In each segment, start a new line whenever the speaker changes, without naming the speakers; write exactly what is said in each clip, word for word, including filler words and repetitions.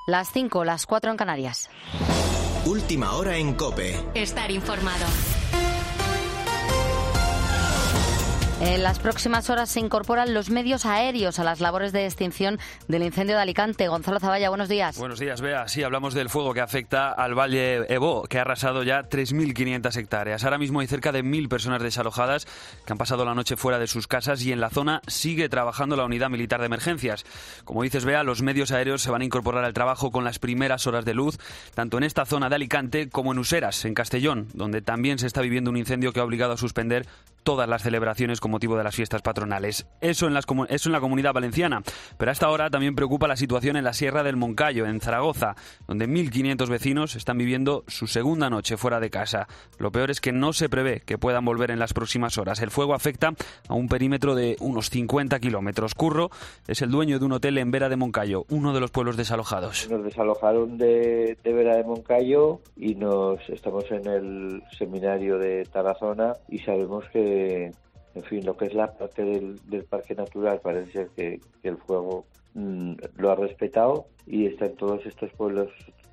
Las cinco, las cuatro en Canarias.
Última hora en COPE.
Estar informado.
En las próximas horas se incorporan los medios aéreos a las labores de extinción del incendio de Alicante. Gonzalo Zavalla, buenos días.
Buenos días, Bea. Sí, hablamos del fuego que afecta al Valle Ebó, que ha arrasado ya tres mil quinientas hectáreas. Ahora mismo hay cerca de mil personas desalojadas que han pasado la noche fuera de sus casas y en la zona sigue trabajando la unidad militar de emergencias. Como dices, Bea, los medios aéreos se van a incorporar al trabajo con las primeras horas de luz, tanto en esta zona de Alicante como en Useras, en Castellón, donde también se está viviendo un incendio que ha obligado a suspender todas las celebraciones con motivo de las fiestas patronales. Eso en, las, eso en la Comunidad Valenciana. Pero hasta ahora también preocupa la situación en la Sierra del Moncayo, en Zaragoza, donde mil quinientos vecinos están viviendo su segunda noche fuera de casa. Lo peor es que no se prevé que puedan volver en las próximas horas. El fuego afecta a un perímetro de unos cincuenta kilómetros. Curro es el dueño de un hotel en Vera de Moncayo, uno de los pueblos desalojados.
Nos desalojaron de, de Vera de Moncayo y nos estamos en el seminario de Tarazona y sabemos que en fin, lo que es la parte del, del parque natural parece ser que, que el fuego mmm, lo ha respetado y están todos estos pueblos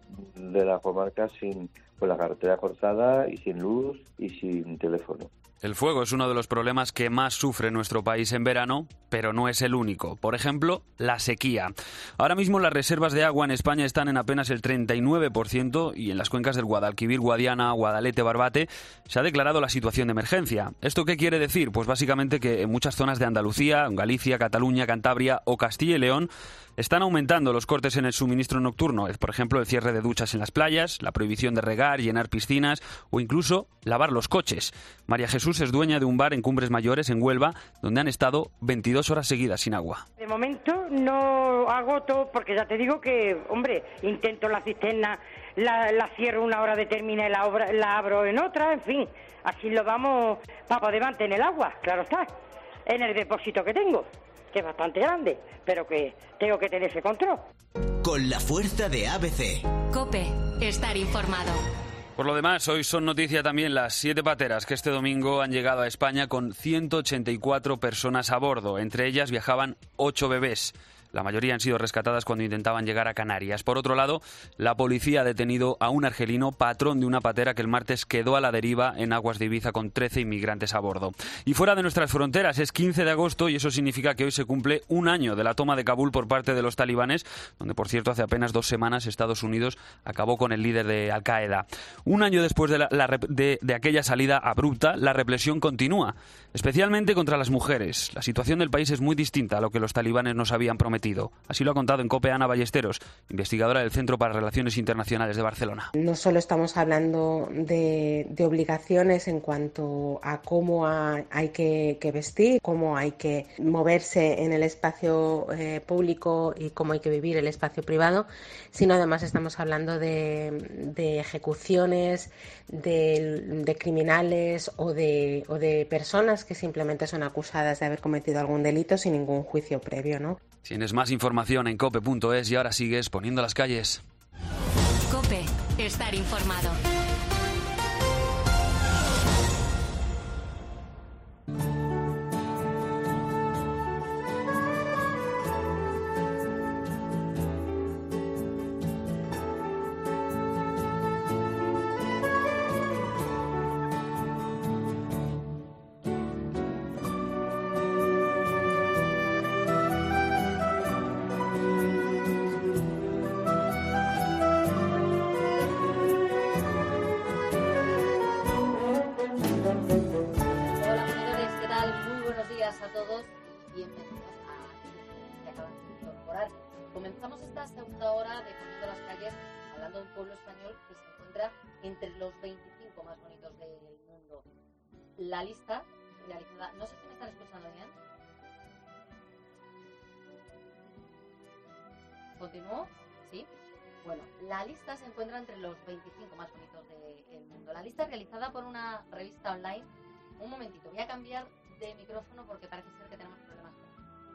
de la comarca sin, con la carretera cortada y sin luz y sin teléfono.
El fuego es uno de los problemas que más sufre nuestro país en verano, pero no es el único. Por ejemplo, la sequía. Ahora mismo las reservas de agua en España están en apenas el treinta y nueve por ciento y en las cuencas del Guadalquivir, Guadiana, Guadalete, Barbate se ha declarado la situación de emergencia. ¿Esto qué quiere decir? Pues básicamente que en muchas zonas de Andalucía, Galicia, Cataluña, Cantabria o Castilla y León están aumentando los cortes en el suministro nocturno. Por ejemplo, el cierre de duchas en las playas, la prohibición de regar, llenar piscinas o incluso lavar los coches. María Jesús es dueña de un bar en Cumbres Mayores, en Huelva, donde han estado veintidós horas seguidas sin agua.
De momento no agoto, porque ya te digo que, hombre, intento la cisterna, la, la cierro una hora determinada y la, obra, la abro en otra, en fin, así lo vamos para poder mantener el agua, claro está, en el depósito que tengo, que es bastante grande, pero que tengo que tener ese control.
Con la fuerza de A B C.
COPE, estar informado.
Por lo demás, hoy son noticia también las siete pateras que este domingo han llegado a España con ciento ochenta y cuatro personas a bordo. Entre ellas viajaban ocho bebés. La mayoría han sido rescatadas cuando intentaban llegar a Canarias. Por otro lado, la policía ha detenido a un argelino, patrón de una patera que el martes quedó a la deriva en aguas de Ibiza con trece inmigrantes a bordo. Y fuera de nuestras fronteras, es quince de agosto y eso significa que hoy se cumple un año de la toma de Kabul por parte de los talibanes, donde, por cierto, hace apenas dos semanas Estados Unidos acabó con el líder de Al-Qaeda. Un año después de, la, la, de, de aquella salida abrupta, la represión continúa, especialmente contra las mujeres. La situación del país es muy distinta a lo que los talibanes nos habían prometido. Así lo ha contado en COPE Ana Ballesteros, investigadora del Centro para Relaciones Internacionales de Barcelona.
No solo estamos hablando de, de obligaciones en cuanto a cómo ha, hay que, que vestir, cómo hay que moverse en el espacio eh, público y cómo hay que vivir el espacio privado, sino además estamos hablando de, de ejecuciones, de, de criminales o de, o de personas que simplemente son acusadas de haber cometido algún delito sin ningún juicio previo, ¿no?
Tienes más información en cope punto es y ahora sigues poniendo las calles.
COPE, estar informado.
Comenzamos esta segunda hora de Poniendo las Calles hablando de un pueblo español que se encuentra entre los veinticinco más bonitos del mundo. La lista realizada... No sé si me están escuchando bien. ¿Continúo? ¿Sí? Bueno, la lista se encuentra entre los veinticinco más bonitos del mundo. La lista es realizada por una revista online. Un momentito, voy a cambiar de micrófono porque parece ser que tenemos problemas con él.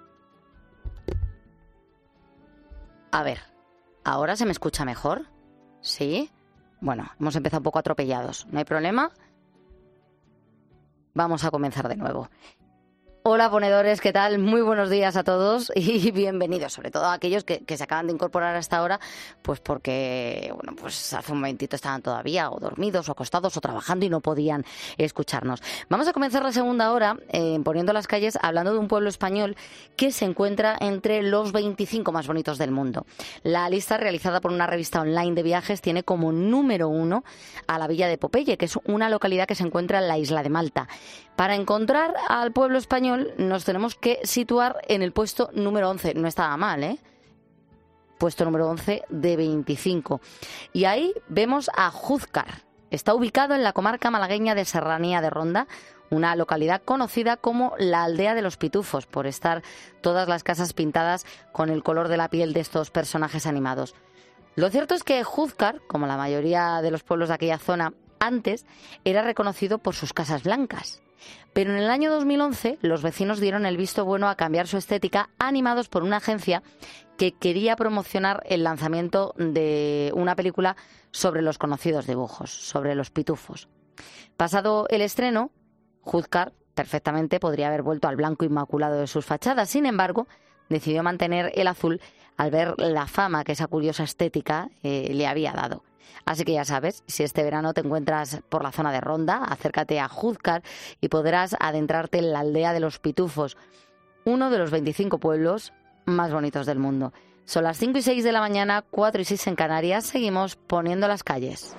A ver, ¿ahora se me escucha mejor? ¿Sí? Bueno, hemos empezado un poco atropellados. ¿No hay problema? Vamos a comenzar de nuevo.
Hola ponedores, ¿qué tal? Muy buenos días a todos y bienvenidos, sobre todo a aquellos que, que se acaban de incorporar hasta ahora, pues porque, bueno, pues hace un momentito estaban todavía o dormidos o acostados o trabajando y no podían escucharnos. Vamos a comenzar la segunda hora eh, poniendo las calles hablando de un pueblo español que se encuentra entre los veinticinco más bonitos del mundo. La lista realizada por una revista online de viajes tiene como número uno a la villa de Popeye, que es una localidad que se encuentra en la isla de Malta. Para encontrar al pueblo español nos tenemos que situar en el puesto número once. No estaba mal, ¿eh? Puesto número once de veinticinco. Y ahí vemos a Júzcar. Está ubicado en la comarca malagueña de Serranía de Ronda, una localidad conocida como la aldea de los pitufos, por estar todas las casas pintadas con el color de la piel de estos personajes animados. Lo cierto es que Júzcar, como la mayoría de los pueblos de aquella zona, antes era reconocido por sus casas blancas. Pero en el año dos mil once los vecinos dieron el visto bueno a cambiar su estética, animados por una agencia que quería promocionar el lanzamiento de una película sobre los conocidos dibujos, sobre los pitufos. Pasado el estreno, Júzcar perfectamente podría haber vuelto al blanco inmaculado de sus fachadas. Sin embargo, decidió mantener el azul al ver la fama que esa curiosa estética eh, le había dado. Así que ya sabes, si este verano te encuentras por la zona de Ronda, acércate a Júzcar y podrás adentrarte en la aldea de los pitufos, uno de los veinticinco pueblos más bonitos del mundo. Son las cinco y seis de la mañana, cuatro y seis en Canarias. Seguimos poniendo las calles.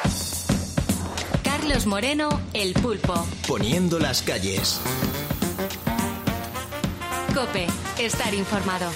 Carlos Moreno, El Pulpo.
Poniendo las calles.
COPE, estar informado.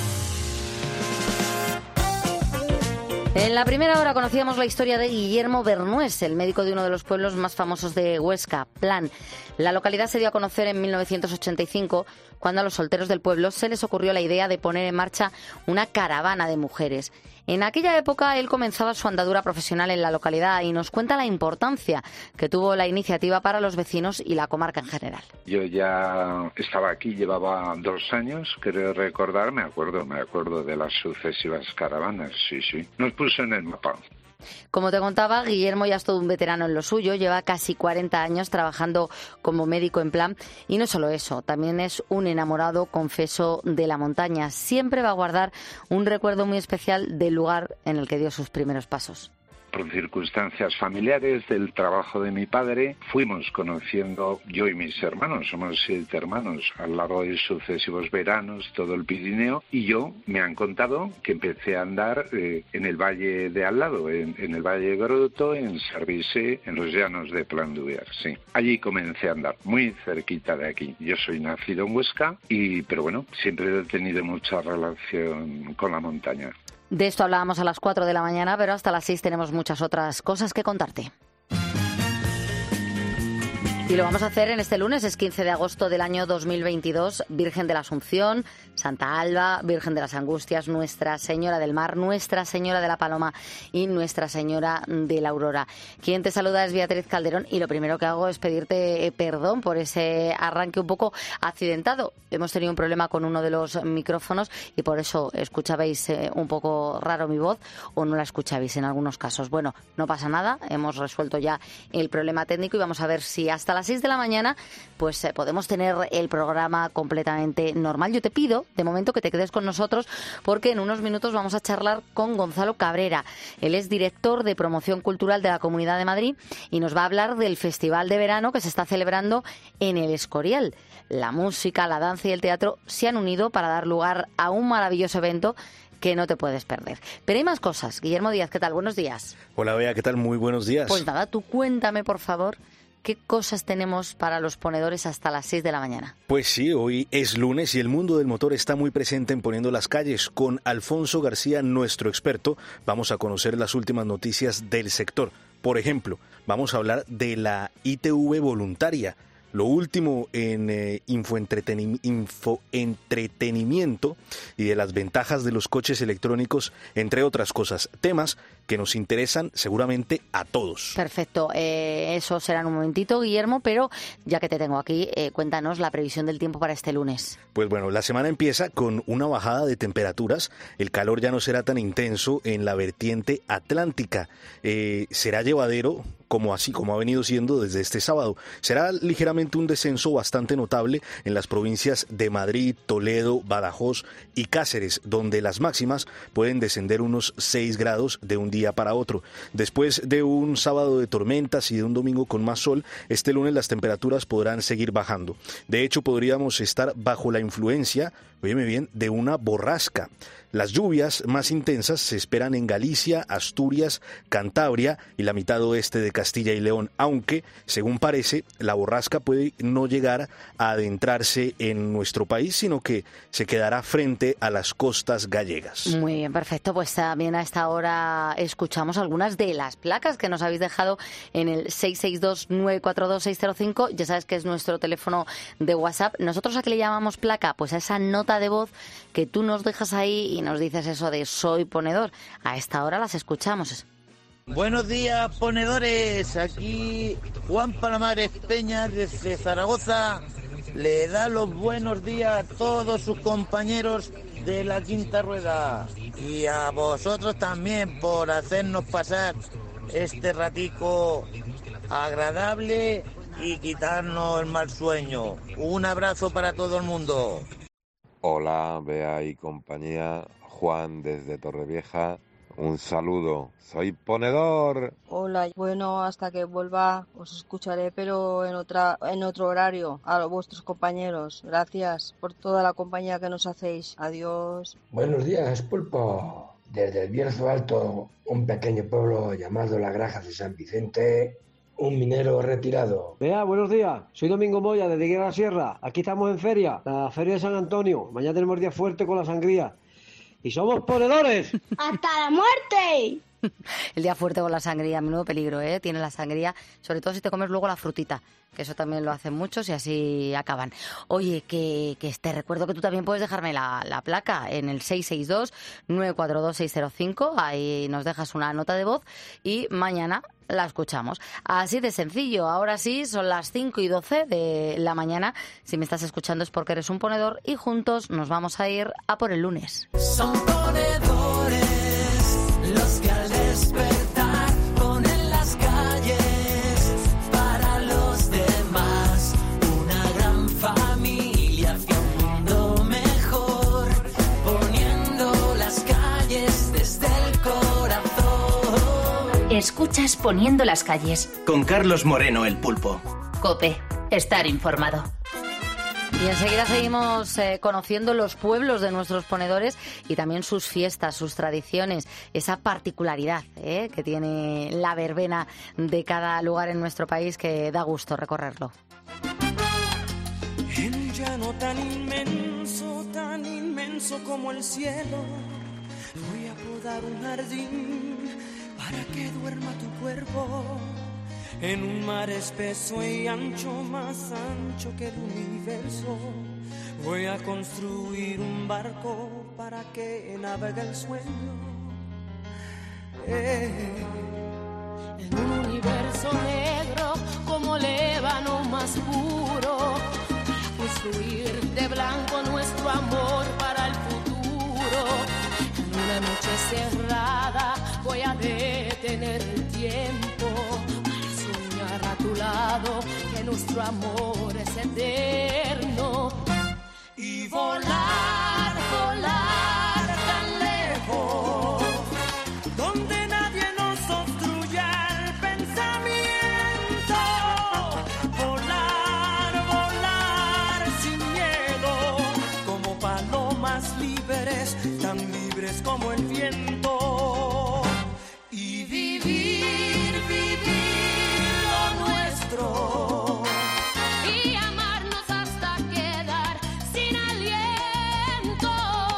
En la primera hora conocíamos la historia de Guillermo Bernués, el médico de uno de los pueblos más famosos de Huesca, Plan. La localidad se dio a conocer en mil novecientos ochenta y cinco, cuando a los solteros del pueblo se les ocurrió la idea de poner en marcha una caravana de mujeres. En aquella época él comenzaba su andadura profesional en la localidad y nos cuenta la importancia que tuvo la iniciativa para los vecinos y la comarca en general.
Yo ya estaba aquí, llevaba dos años, creo recordar, me acuerdo, me acuerdo de las sucesivas caravanas, sí, sí. Nos puso en el mapa.
Como te contaba, Guillermo ya es todo un veterano en lo suyo, lleva casi cuarenta años trabajando como médico en Plan y no solo eso, también es un enamorado confeso de la montaña. Siempre va a guardar un recuerdo muy especial del lugar en el que dio sus primeros pasos.
Por circunstancias familiares del trabajo de mi padre, fuimos conociendo, yo y mis hermanos, somos siete hermanos, a lo largo de sucesivos veranos, todo el Pirineo, y yo me han contado que empecé a andar eh, en el valle de al lado, en, en el valle de Groto, en Sarvisé, en los llanos de Plan d'Uer, sí. Allí comencé a andar, muy cerquita de aquí. Yo soy nacido en Huesca, y pero bueno, siempre he tenido mucha relación con la montaña.
De esto hablábamos a las cuatro de la mañana, pero hasta las seis tenemos muchas otras cosas que contarte. Y lo vamos a hacer en este lunes, es quince de agosto del año dos mil veintidós, Virgen de la Asunción, Santa Alba, Virgen de las Angustias, Nuestra Señora del Mar, Nuestra Señora de la Paloma y Nuestra Señora de la Aurora. Quien te saluda es Beatriz Calderón y lo primero que hago es pedirte perdón por ese arranque un poco accidentado. Hemos tenido un problema con uno de los micrófonos y por eso escuchabais un poco raro mi voz o no la escuchabais en algunos casos. Bueno, no pasa nada, hemos resuelto ya el problema técnico y vamos a ver si hasta las seis de la mañana pues eh, podemos tener el programa completamente normal. Yo te pido de momento que te quedes con nosotros porque en unos minutos vamos a charlar con Gonzalo Cabrera. Él es director de promoción cultural de la Comunidad de Madrid y nos va a hablar del festival de verano que se está celebrando en el Escorial. La música, la danza y el teatro se han unido para dar lugar a un maravilloso evento que no te puedes perder. Pero hay más cosas. Guillermo Díaz, ¿qué tal? Buenos días.
Hola, Bea, ¿qué tal? Muy buenos días.
Pues nada, tú cuéntame, por favor, ¿qué cosas tenemos para los ponedores hasta las seis de la mañana?
Pues sí, hoy es lunes y el mundo del motor está muy presente en Poniendo las Calles. Con Alfonso García, nuestro experto, vamos a conocer las últimas noticias del sector. Por ejemplo, vamos a hablar de la I T V voluntaria. Lo último en eh, infoentreteni- infoentretenimiento y de las ventajas de los coches electrónicos, entre otras cosas, temas que nos interesan seguramente a todos.
Perfecto, eh, eso será en un momentito, Guillermo, pero ya que te tengo aquí, eh, cuéntanos la previsión del tiempo para este lunes.
Pues bueno, la semana empieza con una bajada de temperaturas, el calor ya no será tan intenso en la vertiente atlántica, eh, será llevadero como así como ha venido siendo desde este sábado. Será ligeramente un descenso bastante notable en las provincias de Madrid, Toledo, Badajoz y Cáceres, donde las máximas pueden descender unos seis grados de un día para otro. Después de un sábado de tormentas y de un domingo con más sol, este lunes las temperaturas podrán seguir bajando. De hecho, podríamos estar bajo la influencia, óyeme bien, de una borrasca. Las lluvias más intensas se esperan en Galicia, Asturias, Cantabria y la mitad oeste de Castilla y León, aunque, según parece, la borrasca puede no llegar a adentrarse en nuestro país, sino que se quedará frente a las costas gallegas.
Muy bien, perfecto. Pues también a esta hora escuchamos algunas de las placas que nos habéis dejado en el seis seis dos, nueve cuatro dos, seis cero cinco. Ya sabes que es nuestro teléfono de WhatsApp. ¿Nosotros a qué le llamamos placa? Pues a esa nota de voz que tú nos dejas ahí y nos dices eso de soy ponedor. A esta hora las escuchamos.
Buenos días, ponedores. Aquí Juan Palamares Peña desde Zaragoza le da los buenos días a todos sus compañeros de la Quinta Rueda y a vosotros también por hacernos pasar este ratico agradable y quitarnos el mal sueño. Un abrazo para todo el mundo.
Hola, Bea y compañía, Juan desde Torrevieja, un saludo, soy ponedor.
Hola, bueno, hasta que vuelva os escucharé, pero en otra, en otro horario, a vuestros compañeros. Gracias por toda la compañía que nos hacéis. Adiós.
Buenos días, Pulpo. Desde el Bierzo Alto, un pequeño pueblo llamado La Graja de San Vicente, un minero retirado.
Vea, buenos días. Soy Domingo Moya, desde Guerra Sierra. Aquí estamos en feria, la feria de San Antonio. Mañana tenemos día fuerte con la sangría. ¡Y somos ponedores!
¡Hasta la muerte!
El día fuerte con la sangría, menudo peligro, ¿eh? Tiene la sangría, sobre todo si te comes luego la frutita, que eso también lo hacen muchos y así acaban. Oye, que, que te recuerdo que tú también puedes dejarme la, la placa en el seis seis dos, nueve cuatro dos, seis cero cinco, ahí nos dejas una nota de voz y mañana la escuchamos. Así de sencillo. Ahora sí, son las cinco y doce de la mañana. Si me estás escuchando es porque eres un ponedor y juntos nos vamos a ir a por el lunes.
Son ponedores los que al despertar ponen las calles para los demás. Una gran familia hacia un mundo mejor, poniendo las calles desde el corazón.
Escuchas Poniendo las calles.
Con Carlos Moreno, el Pulpo.
COPE. Estar informado.
Y enseguida seguimos eh, conociendo los pueblos de nuestros ponedores y también sus fiestas, sus tradiciones, esa particularidad eh, que tiene la verbena de cada lugar en nuestro país que da gusto recorrerlo.
En un llano tan inmenso, tan inmenso como el cielo, voy a podar un jardín para que duerma tu cuerpo. En un mar espeso y ancho, más ancho que el universo, voy a construir un barco para que navegue el sueño. Eh.
En un universo negro como el ébano más puro, construir de blanco nuestro amor para el futuro. En una noche cerrada voy a detener el tiempo a tu lado, que nuestro amor es eterno.
Y volar, volar tan lejos, donde nadie nos obstruya el pensamiento. Volar, volar sin miedo, como palomas libres, tan libres como el viento. Y vivir, vivir
y amarnos hasta quedar sin aliento,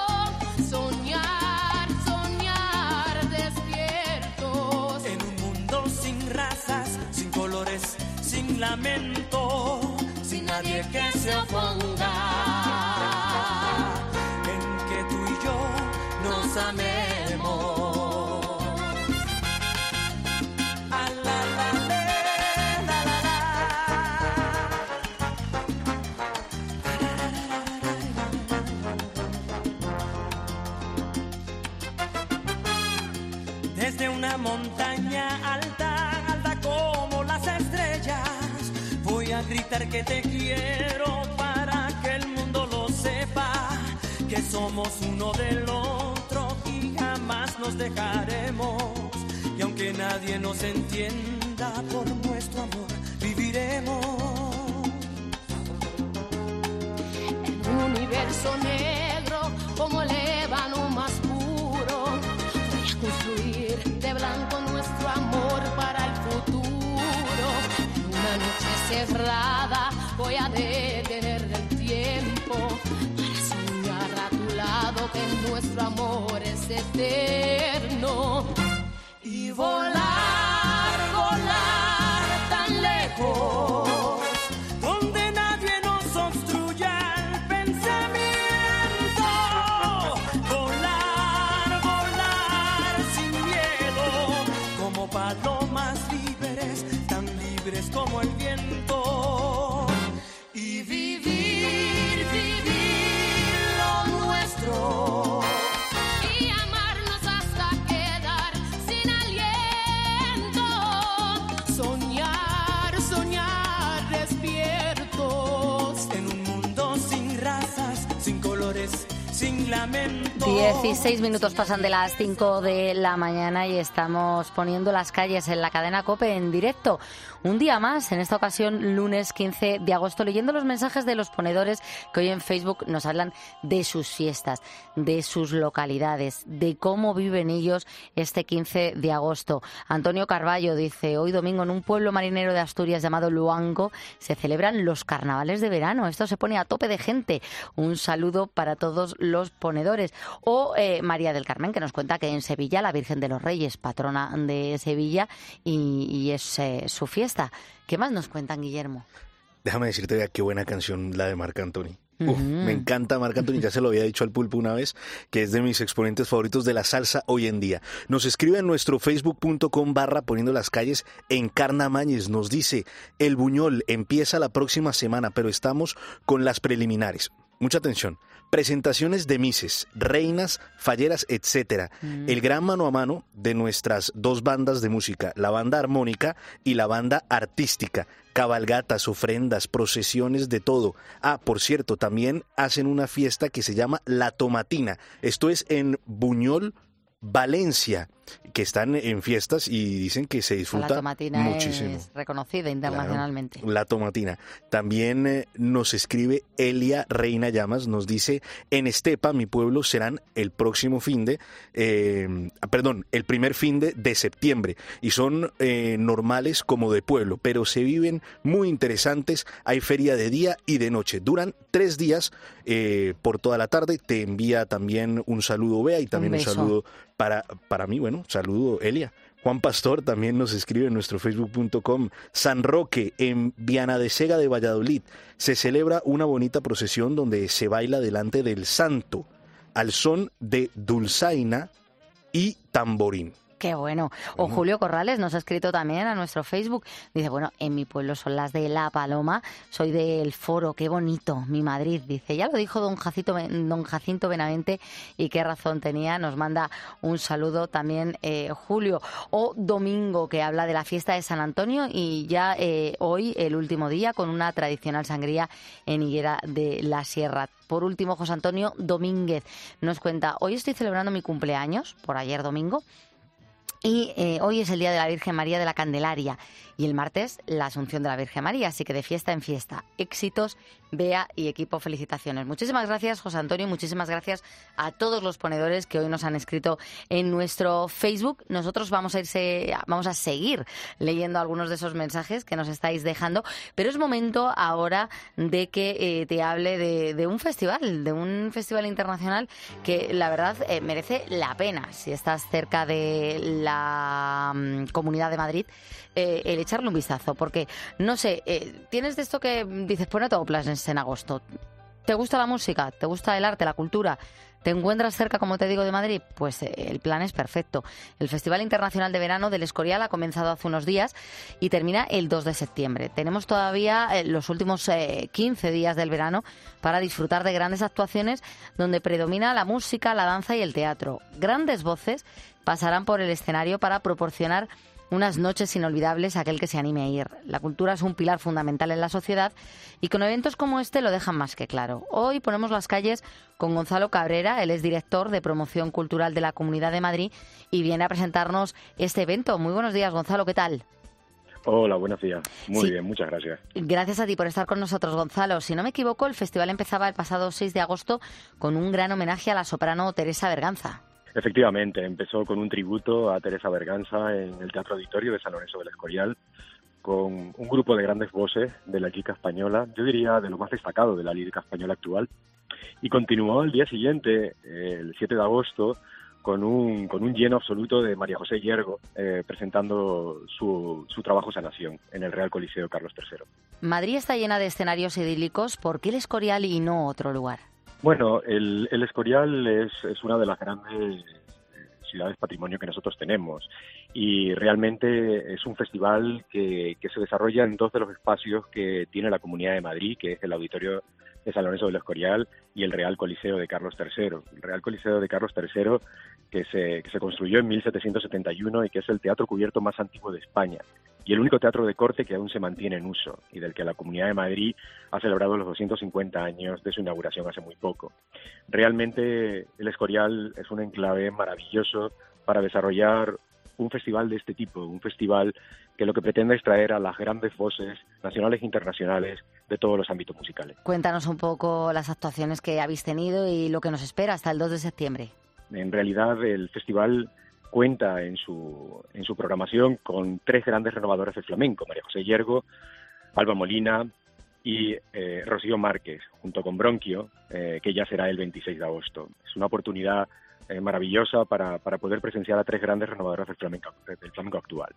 soñar, soñar despiertos
en un mundo sin razas, sin colores, sin lamento, sin nadie que se oponga, en que tú y yo nos amemos. Desde una montaña alta, alta como gritar que te quiero para que el mundo lo sepa, que somos uno del otro y jamás nos dejaremos. Y aunque nadie nos entienda, por nuestro amor viviremos.
En un universo negro como el ébano más puro, voy a construir de blanco nuestro amor para el futuro. En una noche cerrada voy a detener el tiempo para soñar a tu lado que nuestro amor es eterno. Y volar, volar tan lejos, donde nadie nos obstruya el pensamiento. Volar, volar sin miedo, como palomas libres, tan libres como el viento. Y vivir, vivir lo nuestro. Sin lamento.
dieciséis minutos pasan de las cinco de la mañana y estamos poniendo las calles en la cadena COPE en directo. Un día más, en esta ocasión lunes quince de agosto, leyendo los mensajes de los ponedores que hoy en Facebook nos hablan de sus fiestas, de sus localidades, de cómo viven ellos este quince de agosto. Antonio Carballo dice, hoy domingo en un pueblo marinero de Asturias llamado Luango se celebran los carnavales de verano. Esto se pone a tope de gente. Un saludo para todos los ponedores. O eh, María del Carmen, que nos cuenta que en Sevilla la Virgen de los Reyes, patrona de Sevilla, y, y es eh, su fiesta. ¿Qué más nos cuentan, Guillermo?
Déjame decirte, vea qué buena canción la de Marc Anthony. Uf, uh-huh. Me encanta Marc Anthony, ya se lo había dicho al Pulpo una vez, que es de mis exponentes favoritos de la salsa hoy en día. Nos escribe en nuestro facebook punto com barra poniendo las calles en Carnamañes. Nos dice, el Buñol empieza la próxima semana, pero estamos con las preliminares. Mucha atención. Presentaciones de mises, reinas, falleras, etcétera. Mm. El gran mano a mano de nuestras dos bandas de música, la banda armónica y la banda artística. Cabalgatas, ofrendas, procesiones, de todo. Ah, por cierto, también hacen una fiesta que se llama La Tomatina. Esto es en Buñol, Valencia, que están en fiestas y dicen que se disfruta
la tomatina
muchísimo.
Es reconocida internacionalmente.
Claro, la tomatina. También eh, nos escribe Elia Reina Llamas, nos dice, en Estepa, mi pueblo, serán el próximo fin de, eh, perdón, el primer fin de, de septiembre, y son eh, normales como de pueblo, pero se viven muy interesantes, hay feria de día y de noche, duran tres días eh, por toda la tarde. Te envía también un saludo, Bea, y también un, un saludo para, para mí, bueno, saludo, Elia. Juan Pastor también nos escribe en nuestro facebook punto com. San Roque, en Viana de Sega de Valladolid, se celebra una bonita procesión donde se baila delante del santo al son de dulzaina y tamborín.
Qué bueno. O Julio Corrales nos ha escrito también a nuestro Facebook. Dice, bueno, en mi pueblo son las de La Paloma, soy del Foro, qué bonito, mi Madrid. Dice, ya lo dijo don Jacinto, don Jacinto Benavente y qué razón tenía. Nos manda un saludo también eh, Julio. O Domingo, que habla de la fiesta de San Antonio y ya eh, hoy, el último día, con una tradicional sangría en Higuera de la Sierra. Por último, José Antonio Domínguez nos cuenta, hoy estoy celebrando mi cumpleaños, por ayer domingo, y eh, hoy es el día de la Virgen María de la Candelaria y el martes la Asunción de la Virgen María, así que de fiesta en fiesta. Éxitos, Bea y equipo, felicitaciones. Muchísimas gracias, José Antonio, y muchísimas gracias a todos los ponedores que hoy nos han escrito en nuestro Facebook. Nosotros vamos a irse, vamos a seguir leyendo algunos de esos mensajes que nos estáis dejando, pero es momento ahora de que eh, te hable de, de un festival, de un festival internacional que la verdad eh, merece la pena. Si estás cerca de la um, Comunidad de Madrid, eh, el echarle un vistazo, porque no sé, eh, tienes de esto que dices, pues no tengo planes en agosto. ¿Te gusta la música? ¿Te gusta el arte, la cultura? ¿Te encuentras cerca, como te digo, de Madrid? Pues eh, el plan es perfecto. El Festival Internacional de Verano del Escorial ha comenzado hace unos días y termina el dos de septiembre. Tenemos todavía eh, los últimos eh, quince días del verano para disfrutar de grandes actuaciones donde predomina la música, la danza y el teatro. Grandes voces pasarán por el escenario para proporcionar unas noches inolvidables a aquel que se anime a ir. La cultura es un pilar fundamental en la sociedad y con eventos como este lo dejan más que claro. Hoy ponemos las calles con Gonzalo Cabrera, él es director de promoción cultural de la Comunidad de Madrid y viene a presentarnos este evento. Muy buenos días, Gonzalo, ¿qué tal?
Hola, buenos días. Muy
Sí.
bien, muchas gracias.
Gracias a ti por estar con nosotros, Gonzalo. Si no me equivoco, el festival empezaba el pasado seis de agosto con un gran homenaje a la soprano Teresa Berganza.
Efectivamente, empezó con un tributo a Teresa Berganza en el Teatro Auditorio de San Lorenzo del Escorial, con un grupo de grandes voces de la lírica española, yo diría de lo más destacado de la lírica española actual, y continuó al día siguiente, el siete de agosto, con un, con un lleno absoluto de María José Yergo, eh, presentando su, su trabajo Sanación en el Real Coliseo Carlos tercero.
Madrid está llena de escenarios idílicos. ¿Por qué el Escorial y no otro lugar?
Bueno, el, el Escorial es, es una de las grandes ciudades patrimonio que nosotros tenemos y realmente es un festival que, que se desarrolla en dos de los espacios que tiene la Comunidad de Madrid, que es el Auditorio de San Lorenzo del Escorial y el Real Coliseo de Carlos tercero. El Real Coliseo de Carlos tercero que se, que se construyó en mil setecientos setenta y uno y que es el teatro cubierto más antiguo de España y el único teatro de corte que aún se mantiene en uso y del que la Comunidad de Madrid ha celebrado los doscientos cincuenta años de su inauguración hace muy poco. Realmente el Escorial es un enclave maravilloso para desarrollar un festival de este tipo, un festival que lo que pretende es traer a las grandes voces nacionales e internacionales de todos los ámbitos musicales.
Cuéntanos un poco las actuaciones que habéis tenido y lo que nos espera hasta el dos de septiembre.
En realidad el festival cuenta en su, en su programación con tres grandes renovadores del flamenco, María José Yergo, Alba Molina y eh, Rocío Márquez, junto con Bronquio, eh, que ya será el veintiséis de agosto. Es una oportunidad eh, maravillosa para, para poder presenciar a tres grandes renovadoras del flamenco, del flamenco actual.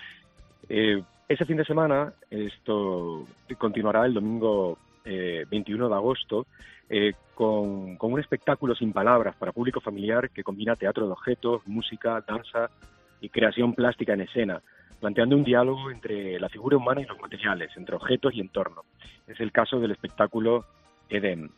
Eh, ese fin de semana, esto continuará el domingo eh, veintiuno de agosto, eh, con, con un espectáculo sin palabras para público familiar que combina teatro de objetos, música, danza y creación plástica en escena, planteando un diálogo entre la figura humana y los materiales, entre objetos y entorno. Es el caso del espectáculo Edén.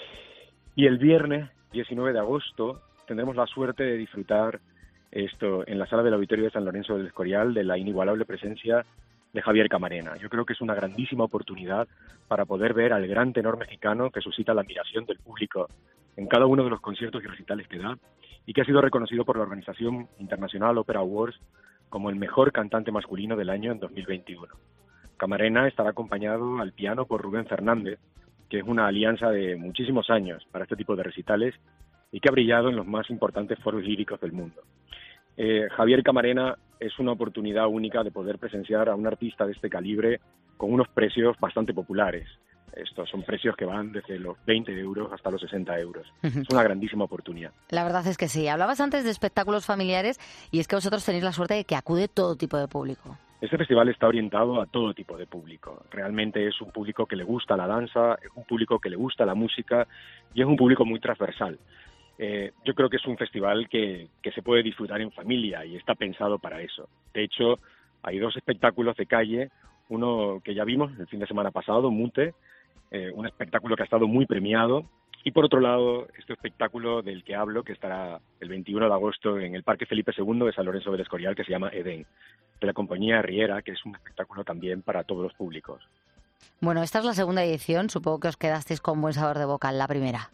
Y el viernes diecinueve de agosto tendremos la suerte de disfrutar esto en la sala del Auditorio de San Lorenzo del Escorial de la inigualable presencia de Javier Camarena. Yo creo que es una grandísima oportunidad para poder ver al gran tenor mexicano que suscita la admiración del público en cada uno de los conciertos y recitales que da y que ha sido reconocido por la Organización Internacional Opera Awards como el mejor cantante masculino del año en dos mil veintiuno. Camarena estará acompañado al piano por Rubén Fernández, que es una alianza de muchísimos años para este tipo de recitales y que ha brillado en los más importantes foros líricos del mundo. Eh, Javier Camarena es una oportunidad única de poder presenciar a un artista de este calibre con unos precios bastante populares. Estos son precios que van desde los veinte euros hasta los sesenta euros. Uh-huh. Es una grandísima oportunidad.
La verdad es que sí. Hablabas antes de espectáculos familiares y es que vosotros tenéis la suerte de que acude todo tipo de público.
Este festival está orientado a todo tipo de público. Realmente es un público que le gusta la danza, es un público que le gusta la música y es un público muy transversal. Eh, yo creo que es un festival que, que se puede disfrutar en familia y está pensado para eso. De hecho, hay dos espectáculos de calle, uno que ya vimos el fin de semana pasado, Mute, eh, un espectáculo que ha estado muy premiado, y por otro lado, este espectáculo del que hablo, que estará el veintiuno de agosto en el Parque Felipe segundo de San Lorenzo del Escorial, que se llama Edén, de la compañía Riera, que es un espectáculo también para todos los públicos.
Bueno, esta es la segunda edición, supongo que os quedasteis con buen sabor de boca en la primera.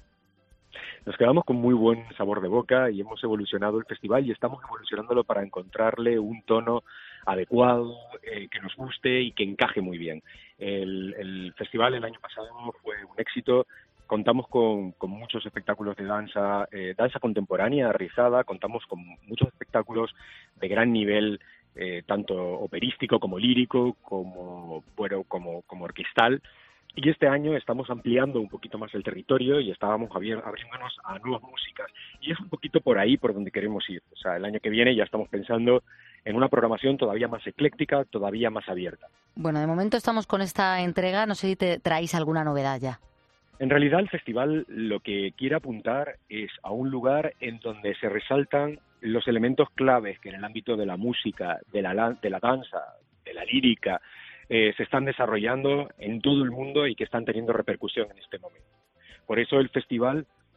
Nos quedamos con muy buen sabor de boca y hemos evolucionado el festival y estamos evolucionándolo para encontrarle un tono adecuado, eh, que nos guste y que encaje muy bien. El, el festival el año pasado fue un éxito. Contamos con, con muchos espectáculos de danza, eh, danza contemporánea, rizada, contamos con muchos espectáculos de gran nivel, eh, tanto operístico como lírico, como, bueno, como, como orquestal. Y este año estamos ampliando un poquito más el territorio y estábamos abriéndonos a nuevas músicas. Y es un poquito por ahí por donde queremos ir. O sea, el año que viene ya estamos pensando en una programación todavía más ecléctica, todavía más abierta.
Bueno, de momento estamos con esta entrega. No sé si te traéis alguna novedad ya.
En realidad el festival lo que quiere apuntar es a un lugar en donde se resaltan los elementos claves que en el ámbito de la música, de la, de la danza, de la lírica, eh, se están desarrollando en todo el mundo y que están teniendo repercusión en este momento. Por eso el festival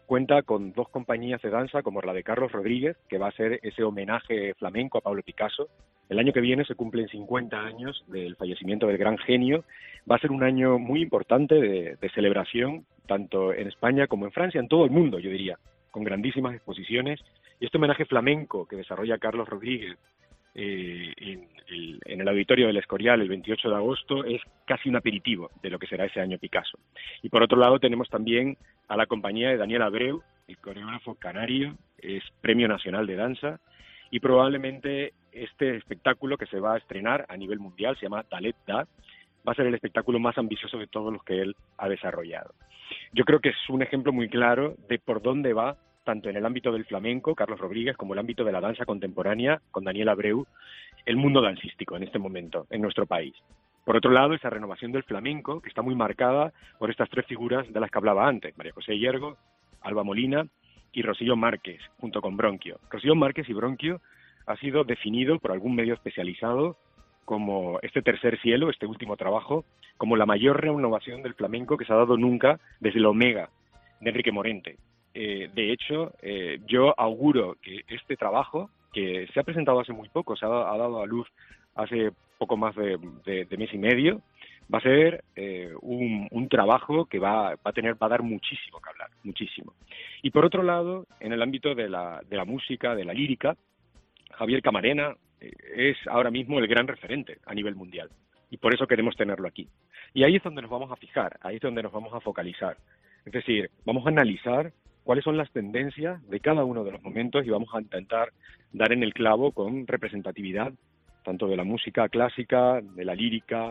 cuenta con dos compañías de danza como la de Carlos Rodríguez, que va a ser ese homenaje flamenco a Pablo Picasso. El año que viene se cumplen cincuenta años del fallecimiento del gran genio. Va a ser un año muy importante de, de celebración, tanto en España como en Francia, en todo el mundo, yo diría, con grandísimas exposiciones. Y este homenaje flamenco que desarrolla Carlos Rodríguez eh, en, el, en el Auditorio del Escorial el veintiocho de agosto es casi un aperitivo de lo que será ese año Picasso. Y por otro lado tenemos también a la compañía de Daniel Abreu, el coreógrafo canario, es Premio Nacional de Danza, y probablemente este espectáculo que se va a estrenar a nivel mundial, se llama Dalet Da, va a ser el espectáculo más ambicioso de todos los que él ha desarrollado. Yo creo que es un ejemplo muy claro de por dónde va, tanto en el ámbito del flamenco, Carlos Rodríguez, como el ámbito de la danza contemporánea, con Daniel Abreu, el mundo dancístico en este momento, en nuestro país. Por otro lado, esa renovación del flamenco, que está muy marcada por estas tres figuras de las que hablaba antes, María José Hiergo, Alba Molina y Rocío Márquez, junto con Bronquio. Rocío Márquez y Bronquio ha sido definido por algún medio especializado como este tercer cielo, este último trabajo, como la mayor renovación del flamenco que se ha dado nunca desde el Omega de Enrique Morente. Eh, de hecho, eh, yo auguro que este trabajo, que se ha presentado hace muy poco, se ha, ha dado a luz hace poco más de, de, de mes y medio, va a ser eh, un, un trabajo que va, va a tener, va a dar muchísimo que hablar, muchísimo. Y por otro lado, en el ámbito de la, de la música, de la lírica, Javier Camarena eh, es ahora mismo el gran referente a nivel mundial. Y por eso queremos tenerlo aquí. Y ahí es donde nos vamos a fijar, ahí es donde nos vamos a focalizar. Es decir, vamos a analizar cuáles son las tendencias de cada uno de los momentos y vamos a intentar dar en el clavo con representatividad, tanto de la música clásica, de la lírica,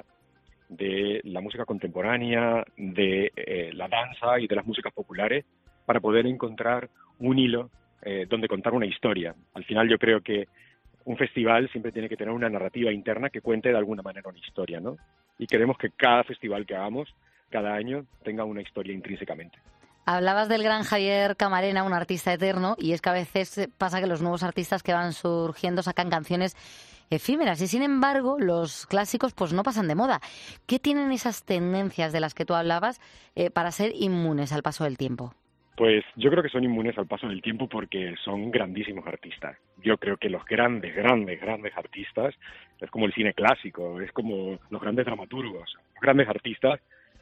de la música contemporánea, de eh, la danza y de las músicas populares, para poder encontrar un hilo eh, donde contar una historia. Al final yo creo que un festival siempre tiene que tener una narrativa interna que cuente de alguna manera una historia, ¿no? Y queremos que cada festival que hagamos, cada año, tenga una historia intrínsecamente.
Hablabas del gran Javier Camarena, un artista eterno, y es que a veces pasa que los nuevos artistas que van surgiendo sacan canciones efímeras y sin embargo los clásicos pues no pasan de moda. ¿Qué tienen esas tendencias de las que tú hablabas eh, para ser inmunes al paso del tiempo?
Pues yo creo que son inmunes al paso del tiempo porque son grandísimos artistas. Yo creo que los grandes, grandes, grandes artistas, es como el cine clásico, es como los grandes dramaturgos. Los grandes artistas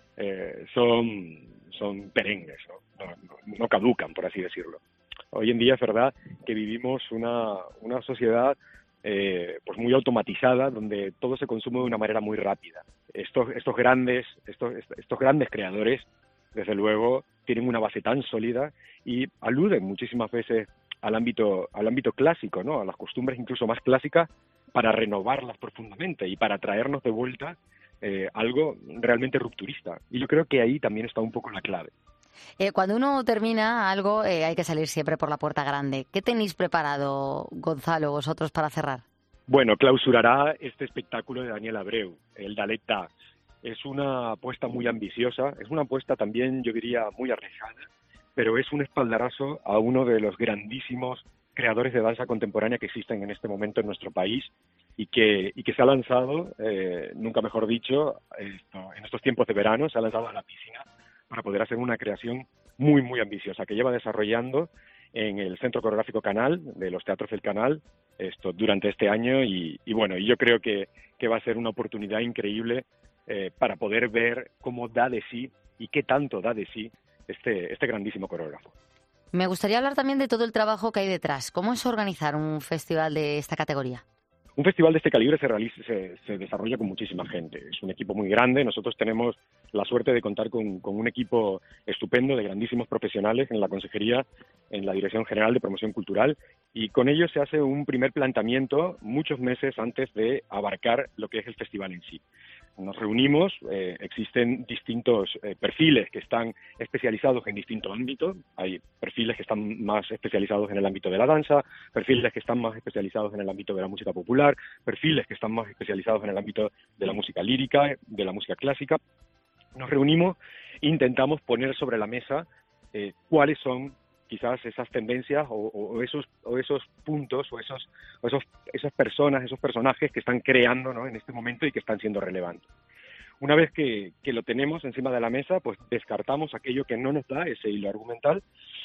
eh, son, son perennes, ¿no? No, no, no caducan, por así decirlo. Hoy en día es verdad que vivimos una, una sociedad eh, pues muy automatizada, donde todo se consume de una manera muy rápida. Estos, estos grandes, estos, estos grandes creadores, desde luego, tienen una base tan sólida y aluden muchísimas veces al ámbito, al ámbito clásico, ¿no? A las costumbres incluso más clásicas, para renovarlas profundamente y para traernos de vuelta eh, algo realmente rupturista. Y yo creo que ahí también está un poco la clave.
Eh, cuando uno termina algo, eh, hay que salir siempre por la puerta grande. ¿Qué tenéis preparado, Gonzalo, vosotros, para cerrar?
Bueno, clausurará este espectáculo de Daniel Abreu, el Dalet Da. Es una apuesta muy ambiciosa, es una apuesta también, yo diría, muy arriesgada, pero es un espaldarazo a uno de los grandísimos creadores de danza contemporánea que existen en este momento en nuestro país y que, y que se ha lanzado, eh, nunca mejor dicho, esto, en estos tiempos de verano, se ha lanzado a la piscina para poder hacer una creación muy, muy ambiciosa que lleva desarrollando en el Centro Coreográfico Canal, de los Teatros del Canal, esto durante este año y, y bueno, y yo creo que, que va a ser una oportunidad increíble eh, para poder ver cómo da de sí y qué tanto da de sí este, este grandísimo coreógrafo.
Me gustaría hablar también de todo el trabajo que hay detrás. ¿Cómo es organizar un festival de esta categoría?
Un festival de este calibre se, realiza, se, se desarrolla con muchísima gente. Es un equipo muy grande. Nosotros tenemos la suerte de contar con, con un equipo estupendo de grandísimos profesionales en la Consejería, en la Dirección General de Promoción Cultural, y con ellos se hace un primer planteamiento muchos meses antes de abarcar lo que es el festival en sí. Nos reunimos, eh, existen distintos eh, perfiles que están especializados en distintos ámbitos. Hay perfiles que están más especializados en el ámbito de la danza, perfiles que están más especializados en el ámbito de la música popular, perfiles que están más especializados en el ámbito de la música lírica, de la música clásica. Nos reunimos e intentamos poner sobre la mesa eh, cuáles son quizás esas tendencias o, o, esos, o esos puntos o esos, o esos esas personas, esos personajes que están creando, ¿no?, en este momento y que están siendo relevantes. Una vez que, que lo tenemos encima de la mesa, pues descartamos aquello que no nos da ese hilo argumental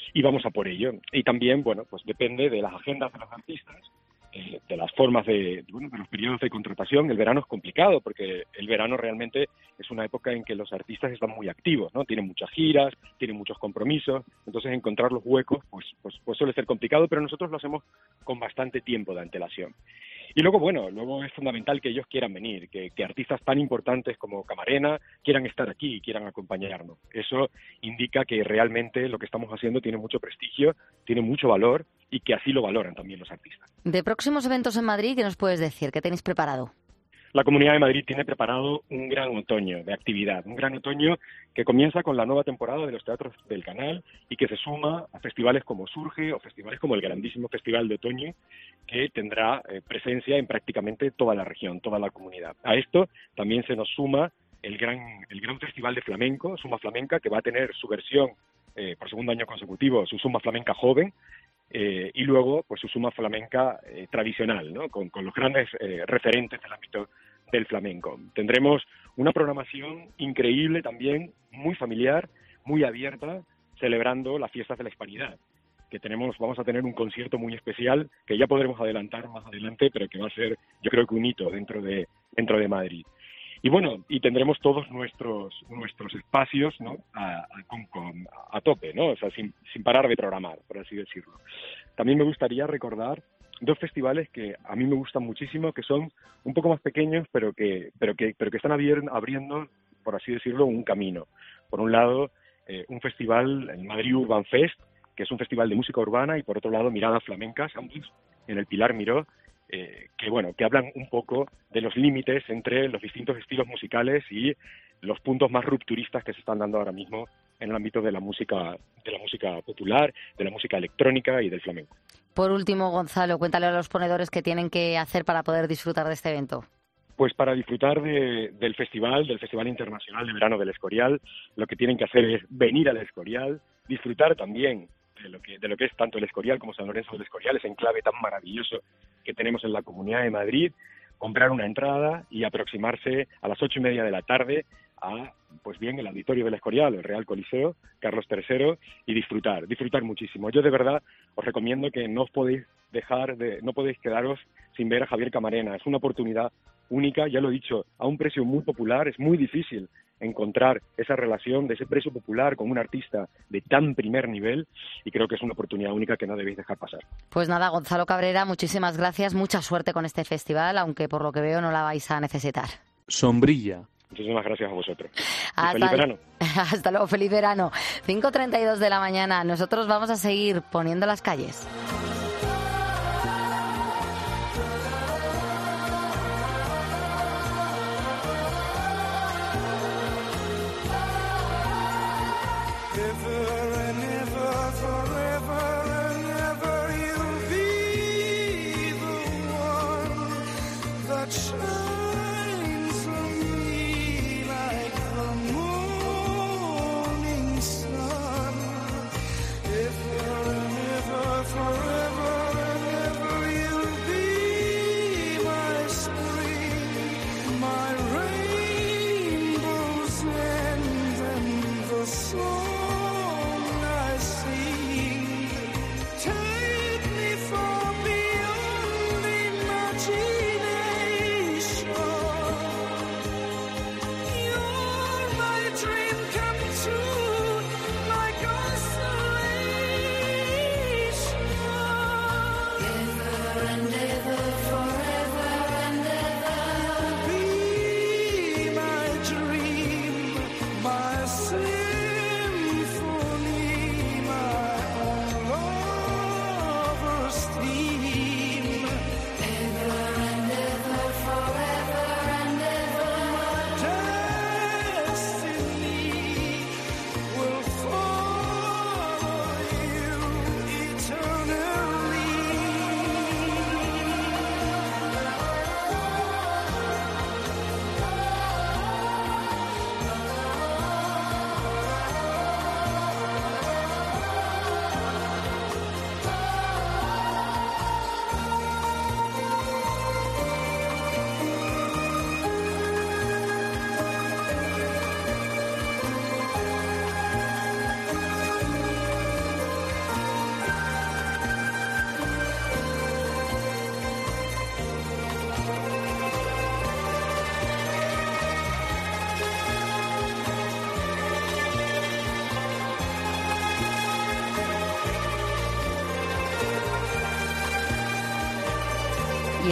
y vamos a por ello. Y también, bueno, pues depende de las agendas de los artistas, eh, de las formas de, bueno, de los periodos de contratación. El verano es complicado porque el verano realmente es una época en que los artistas están muy activos, ¿no? Tienen muchas giras, tienen muchos compromisos, entonces encontrar los huecos pues, pues, pues suele ser complicado, pero nosotros lo hacemos con bastante tiempo de antelación. Y luego, bueno, luego es fundamental que ellos quieran venir, que, que artistas tan importantes como Camarena quieran estar aquí y quieran acompañarnos. Eso indica que realmente lo que estamos haciendo tiene mucho prestigio, tiene mucho valor y que así lo valoran también los artistas.
De próximos eventos en Madrid, ¿qué nos puedes decir? ¿Qué tenéis preparado?
La Comunidad de Madrid tiene preparado un gran otoño de actividad, un gran otoño que comienza con la nueva temporada de los teatros del Canal y que se suma a festivales como Surge o festivales como el grandísimo Festival de Otoño, que tendrá eh, presencia en prácticamente toda la región, toda la comunidad. A esto también se nos suma el gran, el gran Festival de Flamenco, Suma Flamenca, que va a tener su versión eh, por segundo año consecutivo, su Suma Flamenca Joven, Eh, y luego pues su suma flamenca eh, tradicional, ¿no? con, con los grandes eh, referentes del ámbito del flamenco. Tendremos una programación increíble también, muy familiar, muy abierta, celebrando las fiestas de la Hispanidad, que tenemos, vamos a tener un concierto muy especial que ya podremos adelantar más adelante, pero que va a ser, yo creo que un hito dentro de, dentro de Madrid. Y bueno, y tendremos todos nuestros nuestros espacios, ¿no? a, a, con, con, a tope, ¿no? O sea, sin, sin parar de programar, por así decirlo. También me gustaría recordar dos festivales que a mí me gustan muchísimo, que son un poco más pequeños, pero que pero que pero que están abriendo, abriendo por así decirlo, un camino. Por un lado, eh, un festival, el Madrid Urban Fest, que es un festival de música urbana, y por otro lado, Miradas Flamencas, ambos en el Pilar Miró, Eh, que bueno, que hablan un poco de los límites entre los distintos estilos musicales y los puntos más rupturistas que se están dando ahora mismo en el ámbito de la música, de la música popular, de la música electrónica y del flamenco.
Por último, Gonzalo, cuéntale a los ponedores qué tienen que hacer para poder disfrutar de este evento.
Pues para disfrutar de, del festival, del Festival Internacional de Verano del Escorial, lo que tienen que hacer es venir al Escorial, disfrutar también de lo que de lo que es tanto el Escorial como San Lorenzo del Escorial, ese enclave tan maravilloso que tenemos en la Comunidad de Madrid, comprar una entrada y aproximarse a las ocho y media de la tarde a, pues bien, el Auditorio del Escorial, el Real Coliseo, Carlos tercero, y disfrutar, disfrutar muchísimo. Yo de verdad os recomiendo que no os podéis dejar de, no podéis quedaros sin ver a Javier Camarena. Es una oportunidad única, ya lo he dicho, a un precio muy popular. Es muy difícil encontrar esa relación de ese precio popular con un artista de tan primer nivel, y creo que es una oportunidad única que no debéis dejar pasar.
Pues nada, Gonzalo Cabrera, muchísimas gracias, mucha suerte con este festival, aunque por lo que veo no la vais a necesitar.
Sombrilla.
Muchísimas gracias a vosotros.
Hasta
Feliz verano.
Hasta luego, feliz verano. cinco treinta y dos de la mañana, nosotros vamos a seguir poniendo las calles.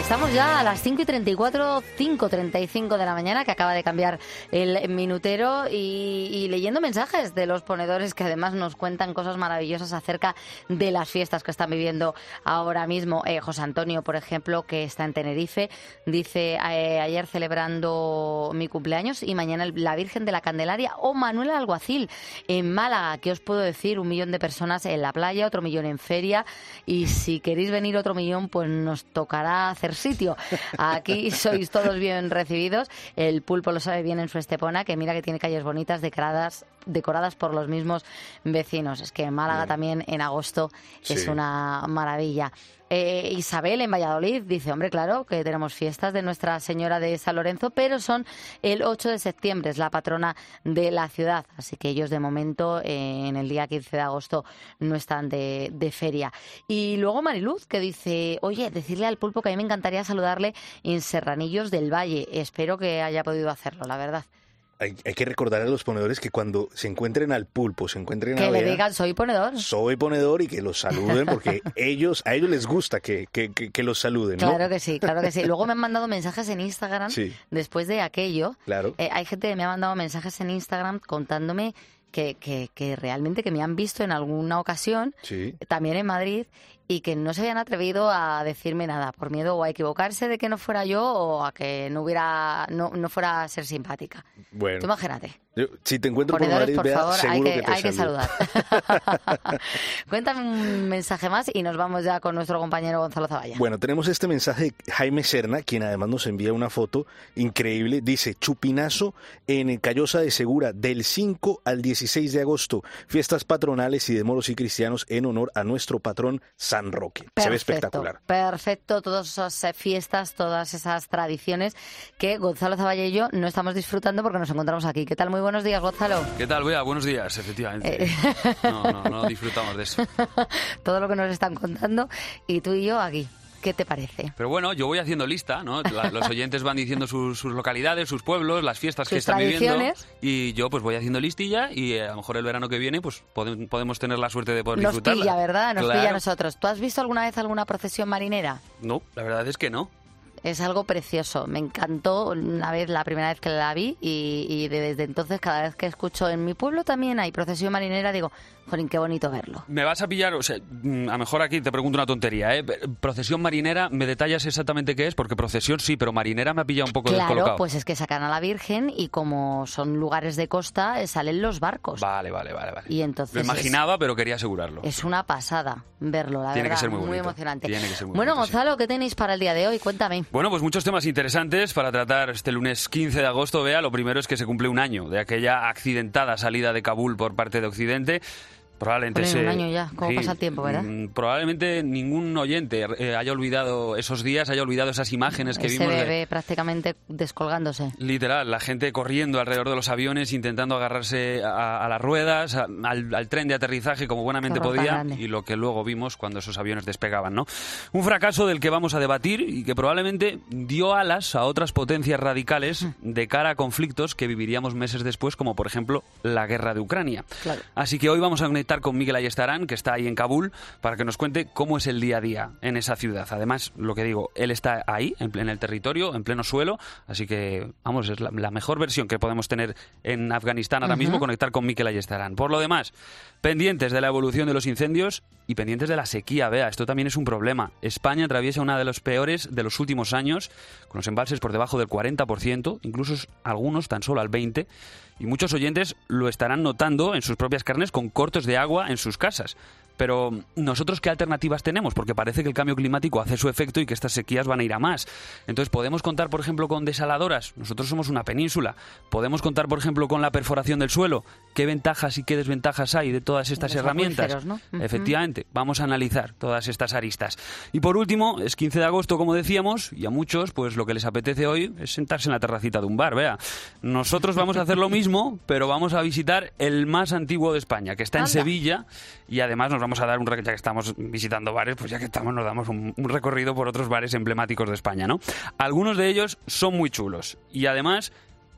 Estamos ya a las cinco y treinta y cuatro, cinco y treinta y cinco de la mañana, que acaba de cambiar el minutero, y, y leyendo mensajes de los ponedores que además nos cuentan cosas maravillosas acerca de las fiestas que están viviendo ahora mismo. Eh, José Antonio, por ejemplo, que está en Tenerife, dice eh, ayer celebrando mi cumpleaños y mañana la Virgen de la Candelaria. O Manuel Alguacil en Málaga, que os puedo decir, un millón de personas en la playa, otro millón en feria, y si queréis venir otro millón, pues nos tocará hacer sitio. Aquí sois todos bien recibidos. El Pulpo lo sabe bien en su Estepona, que mira que tiene calles bonitas decoradas decoradas por los mismos vecinos. Es que en Málaga mm. también en agosto sí. es una maravilla. Eh, Isabel en Valladolid dice, hombre, claro que tenemos fiestas de Nuestra Señora de San Lorenzo, pero son el ocho de septiembre, es la patrona de la ciudad, así que ellos de momento eh, en el día quince de agosto no están de, de feria. Y luego Mariluz, que dice, oye, decirle al Pulpo que a mí me encantaría saludarle en Serranillos del Valle. Espero que haya podido hacerlo, la verdad.
Hay, hay que recordar a los ponedores que cuando se encuentren al Pulpo, se encuentren a
Que
Bea,
le digan, soy ponedor.
Soy ponedor, y que los saluden, porque ellos a ellos les gusta que, que, que, que los saluden, ¿no?
Claro que sí, claro que sí. Luego me han mandado mensajes en Instagram sí. después de aquello.
Claro.
Eh, hay gente que me ha mandado mensajes en Instagram contándome que, que, que realmente que me han visto en alguna ocasión,
sí.
también en Madrid, y que no se habían atrevido a decirme nada por miedo o a equivocarse de que no fuera yo o a que no hubiera no, no fuera a ser simpática.
Bueno.
Tú imagínate.
Yo, si te encuentro
Ponedores,
por Madrid,
por favor,
Bea,
hay
seguro
que,
que te
hay que
saludo.
saludar. Cuéntame un mensaje más y nos vamos ya con nuestro compañero Gonzalo Zavalla.
Bueno, tenemos este mensaje de Jaime Serna, quien además nos envía una foto increíble. Dice, chupinazo en Callosa de Segura del cinco al dieciséis de agosto. Fiestas patronales y de moros y cristianos en honor a nuestro patrón San Roque.
Perfecto,
se ve espectacular.
Perfecto, todas esas fiestas, todas esas tradiciones que Gonzalo Zavalla y yo no estamos disfrutando porque nos encontramos aquí. ¿Qué tal? Muy buenos días, Gonzalo.
¿Qué tal, Bea? Buenos días, efectivamente.
Eh.
No, no, no disfrutamos de eso.
Todo lo que nos están contando y tú y yo aquí. ¿Qué te parece?
Pero bueno, yo voy haciendo lista, ¿no? La, los oyentes van diciendo sus, sus localidades, sus pueblos, las fiestas
sus
que están
tradiciones.
viviendo, y yo pues voy haciendo listilla, y eh, a lo mejor el verano que viene pues podemos, podemos tener la suerte de poder
Nos
disfrutarla.
Nos pilla, ¿verdad? Nos
claro.
pilla a nosotros. ¿Tú has visto alguna vez alguna procesión marinera?
No, la verdad es que no.
Es algo precioso. Me encantó una vez, la primera vez que la vi, y, y desde entonces cada vez que escucho en mi pueblo también hay procesión marinera, digo, jolín, qué bonito verlo.
Me vas a pillar, o sea, a lo mejor aquí te pregunto una tontería, ¿eh? Procesión marinera, ¿me detallas exactamente qué es? Porque procesión sí, pero marinera me ha pillado un poco
claro,
descolocado.
Claro, pues es que sacan a la Virgen y como son lugares de costa, eh, salen los barcos.
Vale, vale, vale. vale.
Y entonces
Lo imaginaba,
es,
pero quería asegurarlo.
Es una pasada verlo, la
Tiene
verdad.
Que ser muy,
muy
bonito.
emocionante.
Tiene que ser muy
bueno,
bonito,
Gonzalo,
sí.
¿qué tenéis para el día de hoy? Cuéntame.
Bueno, pues muchos temas interesantes para tratar este lunes quince de agosto. Vea, lo primero es que se cumple un año de aquella accidentada salida de Kabul por parte de Occidente. Probablemente
Bueno,
se,
un año ya, ¿cómo sí, pasa el tiempo, verdad?
Probablemente ningún oyente eh, haya olvidado esos días, haya olvidado esas imágenes que
Ese
vimos.
Ese bebé
de,
prácticamente descolgándose.
Literal, la gente corriendo alrededor de los aviones, intentando agarrarse a, a las ruedas, a, al, al tren de aterrizaje como buenamente podía, y lo que luego vimos cuando esos aviones despegaban, ¿no? Un fracaso del que vamos a debatir y que probablemente dio alas a otras potencias radicales de cara a conflictos que viviríamos meses después, como por ejemplo la guerra de Ucrania. Claro. Así que hoy vamos a conectar con Mikel Ayestarán, que está ahí en Kabul, para que nos cuente cómo es el día a día en esa ciudad. Además, lo que digo, él está ahí, en, en el territorio, en pleno suelo, así que, vamos, es la, la mejor versión que podemos tener en Afganistán ahora uh-huh. mismo, conectar con Mikel Ayestarán. Por lo demás, pendientes de la evolución de los incendios y pendientes de la sequía. Vea, esto también es un problema. España atraviesa una de los peores de los últimos años, con los embalses por debajo del cuarenta por ciento, incluso algunos tan solo al veinte por ciento, y muchos oyentes lo estarán notando en sus propias carnes con cortos de agua en sus casas. Pero ¿nosotros qué alternativas tenemos? Porque parece que el cambio climático hace su efecto y que estas sequías van a ir a más. Entonces, ¿podemos contar, por ejemplo, con desaladoras? Nosotros somos una península. ¿Podemos contar, por ejemplo, con la perforación del suelo? ¿Qué ventajas y qué desventajas hay de todas estas
Los
herramientas?
¿no? Uh-huh.
Efectivamente, vamos a analizar todas estas aristas. Y por último, es quince de agosto, como decíamos, y a muchos, pues lo que les apetece hoy es sentarse en la terracita de un bar, vea. Nosotros vamos a hacer lo mismo, pero vamos a visitar el más antiguo de España, que está en
Anda. Sevilla,
y además nos vamos a dar un ya que estamos visitando bares, pues ya que estamos nos damos un, un recorrido por otros bares emblemáticos de España, ¿no? Algunos de ellos son muy chulos y además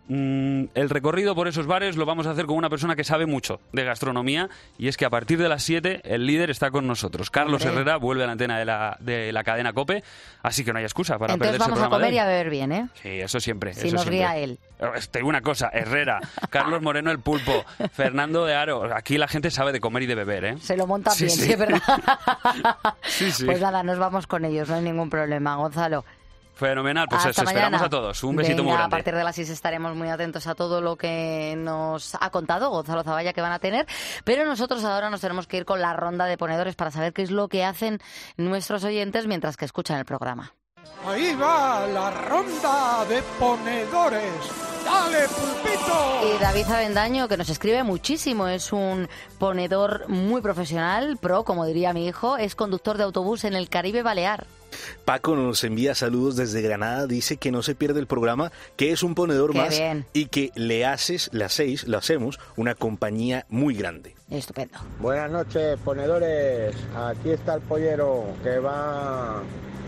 Mm, el recorrido por esos bares lo vamos a hacer con una persona que sabe mucho de gastronomía, y es que a partir de las siete el líder está con nosotros. Carlos
Hombre.
Herrera vuelve a la antena de la, de la cadena COPE, así que no hay excusa para
Entonces
perderse el
vamos a
programa de
comer
hoy.
y a beber bien, ¿eh?
Sí, eso siempre.
Si
eso
nos
siempre.
guía él.
Te digo una cosa, Herrera, Carlos Moreno el Pulpo, Fernando de Aro, aquí la gente sabe de comer y de beber, ¿eh?
Se lo monta
Sí,
bien, sí,
sí.
es verdad.
Sí, sí.
Pues nada, nos vamos con ellos, no hay ningún problema. Gonzalo.
Fenomenal, pues
Hasta
eso, esperamos
mañana.
a todos. Un besito
Venga,
muy
a
grande.
partir de las seis estaremos muy atentos a todo lo que nos ha contado Gonzalo Zavalla que van a tener, pero nosotros ahora nos tenemos que ir con la ronda de ponedores para saber qué es lo que hacen nuestros oyentes mientras que escuchan el programa.
Ahí va la ronda de ponedores. ¡Dale, pulpito!
Y David Avendaño, que nos escribe muchísimo, es un ponedor muy profesional, pro, como diría mi hijo, es conductor de autobús en el Caribe Balear.
Paco nos envía saludos desde Granada, dice que no se pierde el programa, que es un ponedor
Qué
más
bien.
y que le haces, le hacéis, le hacemos una compañía muy grande.
Estupendo.
Buenas noches, ponedores. Aquí está el pollero que va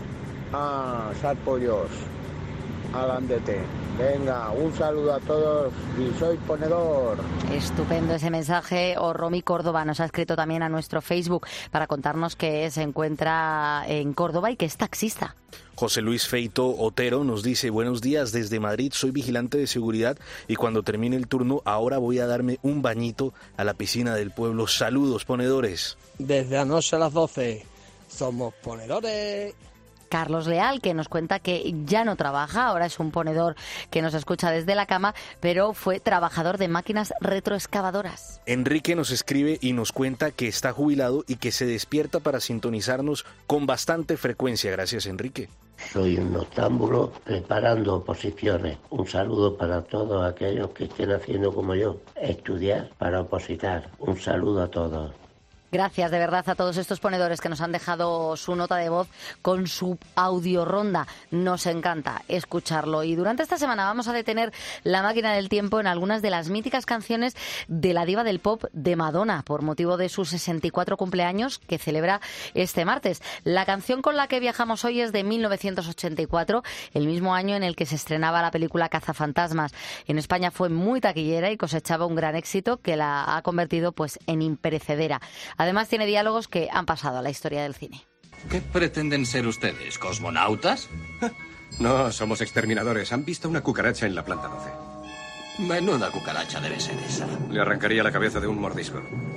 a asar pollos al andete. Venga, un saludo a todos y soy ponedor.
Estupendo ese mensaje. O Romy Córdoba nos ha escrito también a nuestro Facebook para contarnos que se encuentra en Córdoba y que es taxista.
José Luis Feito Otero nos dice: buenos días desde Madrid, soy vigilante de seguridad y cuando termine el turno ahora voy a darme un bañito a la piscina del pueblo. Saludos, ponedores.
Desde anoche a las doce somos ponedores.
Carlos Leal, que nos cuenta que ya no trabaja, ahora es un ponedor que nos escucha desde la cama, pero fue trabajador de máquinas retroexcavadoras.
Enrique nos escribe y nos cuenta que está jubilado y que se despierta para sintonizarnos con bastante frecuencia. Gracias, Enrique.
Soy un noctámbulo preparando oposiciones. Un saludo para todos aquellos que estén haciendo como yo, estudiar para opositar. Un saludo a todos.
Gracias de verdad a todos estos ponedores que nos han dejado su nota de voz con su audioronda. Nos encanta escucharlo. Y durante esta semana vamos a detener la máquina del tiempo en algunas de las míticas canciones de la diva del pop de Madonna, por motivo de sus sesenta y cuatro cumpleaños que celebra este martes. La canción con la que viajamos hoy es de mil novecientos ochenta y cuatro, el mismo año en el que se estrenaba la película Cazafantasmas. En España fue muy taquillera y cosechaba un gran éxito que la ha convertido pues en imperecedera. Además, tiene diálogos que han pasado a la historia del cine.
¿Qué pretenden ser ustedes? ¿Cosmonautas?
No, somos exterminadores. Han visto una cucaracha en la planta doce.
Menuda cucaracha debe ser esa.
Le arrancaría la cabeza de un mordisco.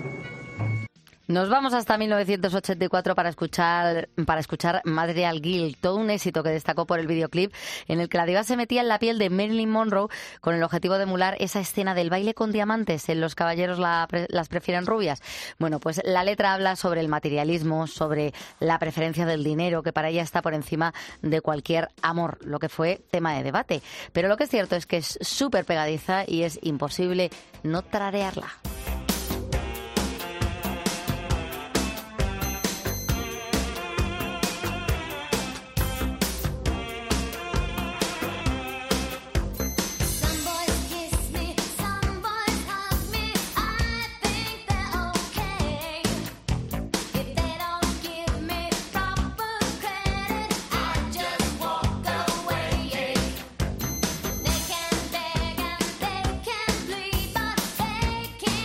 Nos vamos hasta mil novecientos ochenta y cuatro para escuchar para escuchar Material Girl, todo un éxito que destacó por el videoclip en el que la diva se metía en la piel de Marilyn Monroe con el objetivo de emular esa escena del baile con diamantes. En Los caballeros la, las prefieren rubias. Bueno, pues la letra habla sobre el materialismo, sobre la preferencia del dinero, que para ella está por encima de cualquier amor, lo que fue tema de debate. Pero lo que es cierto es que es súper pegadiza y es imposible no tararearla.
They can beg and they can plead, but they can't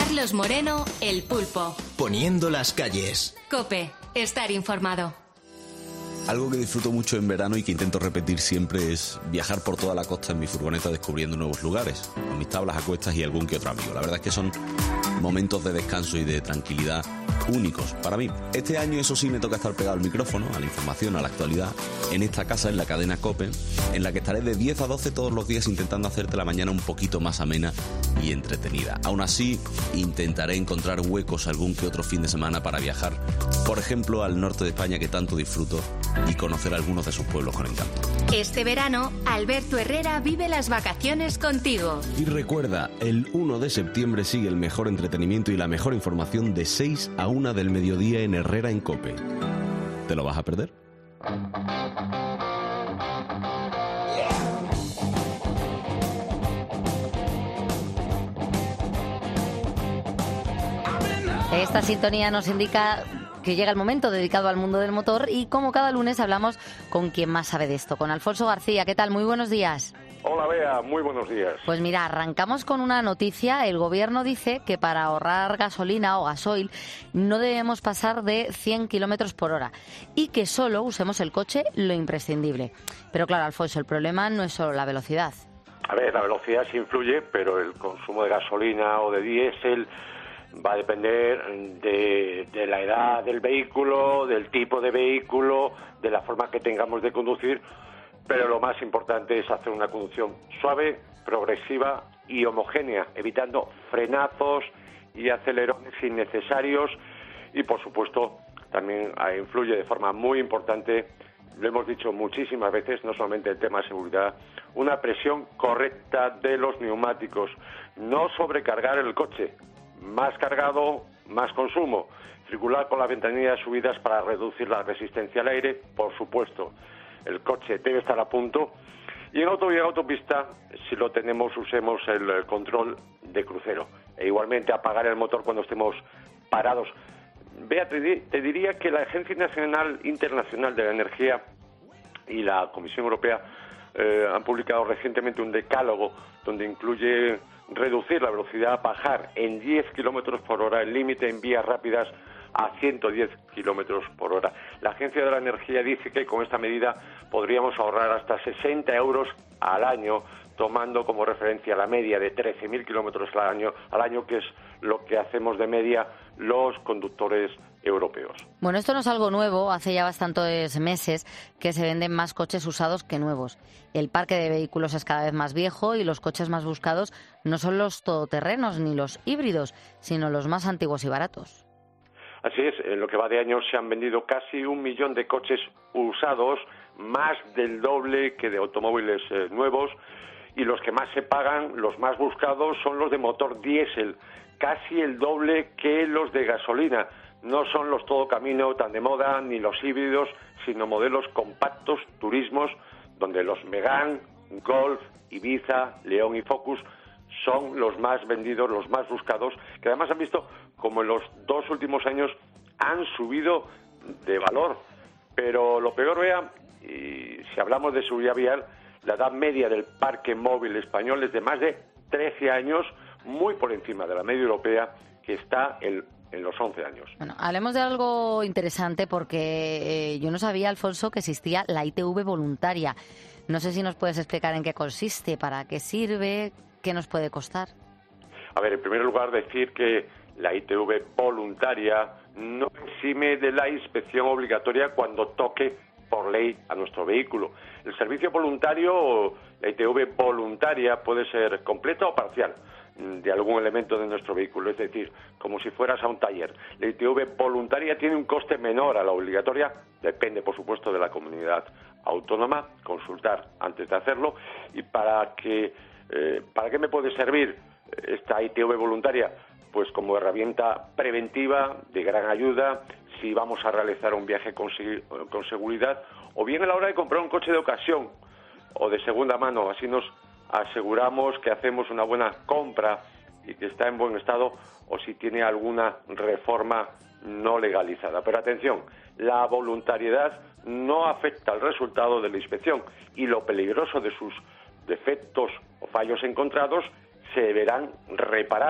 Carlos Moreno, El Pulpo.
Poniendo las calles.
COPE, estar informado.
Algo que disfruto mucho en verano y que intento repetir siempre es viajar por toda la costa en mi furgoneta descubriendo nuevos lugares, con mis tablas a cuestas y algún que otro amigo. La verdad es que son momentos de descanso y de tranquilidad únicos para mí. Este año, eso sí, me toca estar pegado al micrófono, a la información, a la actualidad, en esta casa, en la cadena COPE, en la que estaré de diez a doce todos los días intentando hacerte la mañana un poquito más amena y entretenida. Aún así, intentaré encontrar huecos algún que otro fin de semana para viajar, por ejemplo, al norte de España, que tanto disfruto, y conocer algunos de sus pueblos con encanto.
Este verano, Alberto Herrera vive las vacaciones contigo.
Y recuerda, el uno de septiembre sigue el mejor entretenimiento y la mejor información de seis a una del mediodía en Herrera en COPE. ¿Te lo vas a perder?
Esta sintonía nos indica que llega el momento dedicado al mundo del motor y como cada lunes hablamos con quien más sabe de esto, con Alfonso García. ¿Qué tal? Muy buenos días.
Hola Bea, muy buenos días.
Pues mira, arrancamos con una noticia. El gobierno dice que para ahorrar gasolina o gasoil no debemos pasar de cien kilómetros por hora y que solo usemos el coche lo imprescindible. Pero claro, Alfonso, el problema no es solo la velocidad.
A ver, la velocidad sí influye, pero el consumo de gasolina o de diésel va a depender de, de la edad del vehículo, del tipo de vehículo, de la forma que tengamos de conducir, pero lo más importante es hacer una conducción suave, progresiva y homogénea, evitando frenazos y acelerones innecesarios y, por supuesto, también influye de forma muy importante, lo hemos dicho muchísimas veces, no solamente el tema de seguridad, una presión correcta de los neumáticos, no sobrecargar el coche. Más cargado, más consumo. Circular con las ventanillas subidas para reducir la resistencia al aire, por supuesto. El coche debe estar a punto. Y en autovía y autopista, si lo tenemos, usemos el control de crucero. E igualmente apagar el motor cuando estemos parados. Bea, te, te diría que la Agencia Nacional Internacional de la Energía y la Comisión Europea eh, han publicado recientemente un decálogo donde incluye reducir la velocidad, bajar en diez kilómetros por hora el límite en vías rápidas a ciento diez kilómetros por hora. La Agencia de la Energía dice que con esta medida podríamos ahorrar hasta sesenta euros al año, tomando como referencia la media de trece mil kilómetros al año, al año, que es lo que hacemos de media los conductores europeos.
Bueno, esto no es algo nuevo. Hace ya bastantes meses que se venden más coches usados que nuevos. El parque de vehículos es cada vez más viejo y los coches más buscados no son los todoterrenos ni los híbridos, sino los más antiguos y baratos.
Así es, en lo que va de año se han vendido casi un millón de coches usados, más del doble que de automóviles eh, nuevos, y los que más se pagan, los más buscados, son los de motor diésel, casi el doble que los de gasolina. No son los todo camino tan de moda, ni los híbridos, sino modelos compactos, turismos, donde los Megane, Golf, Ibiza, León y Focus son los más vendidos, los más buscados, que además han visto como en los dos últimos años han subido de valor. Pero lo peor, vea, y si hablamos de seguridad vial, la edad media del parque móvil español es de más de trece años, muy por encima de la media europea, que está en, en los once años.
Bueno, hablemos de algo interesante porque eh, yo no sabía, Alfonso, que existía la I T V voluntaria. No sé si nos puedes explicar en qué consiste, para qué sirve, qué nos puede costar.
A ver, en primer lugar, decir que la I T V voluntaria no exime de la inspección obligatoria cuando toque por ley a nuestro vehículo. El servicio voluntario, la I T V voluntaria, puede ser completa o parcial de algún elemento de nuestro vehículo, es decir, como si fueras a un taller. La I T V voluntaria tiene un coste menor a la obligatoria, depende por supuesto de la comunidad autónoma, consultar antes de hacerlo. Y para que eh, ¿para qué me puede servir esta I T V voluntaria? Pues como herramienta preventiva de gran ayuda si vamos a realizar un viaje con, con seguridad, o bien a la hora de comprar un coche de ocasión o de segunda mano. Así nos aseguramos que hacemos una buena compra y que está en buen estado, o si tiene alguna reforma no legalizada. Pero atención, la voluntariedad no afecta al resultado de la inspección y lo peligroso de sus defectos o fallos encontrados se deberán reparar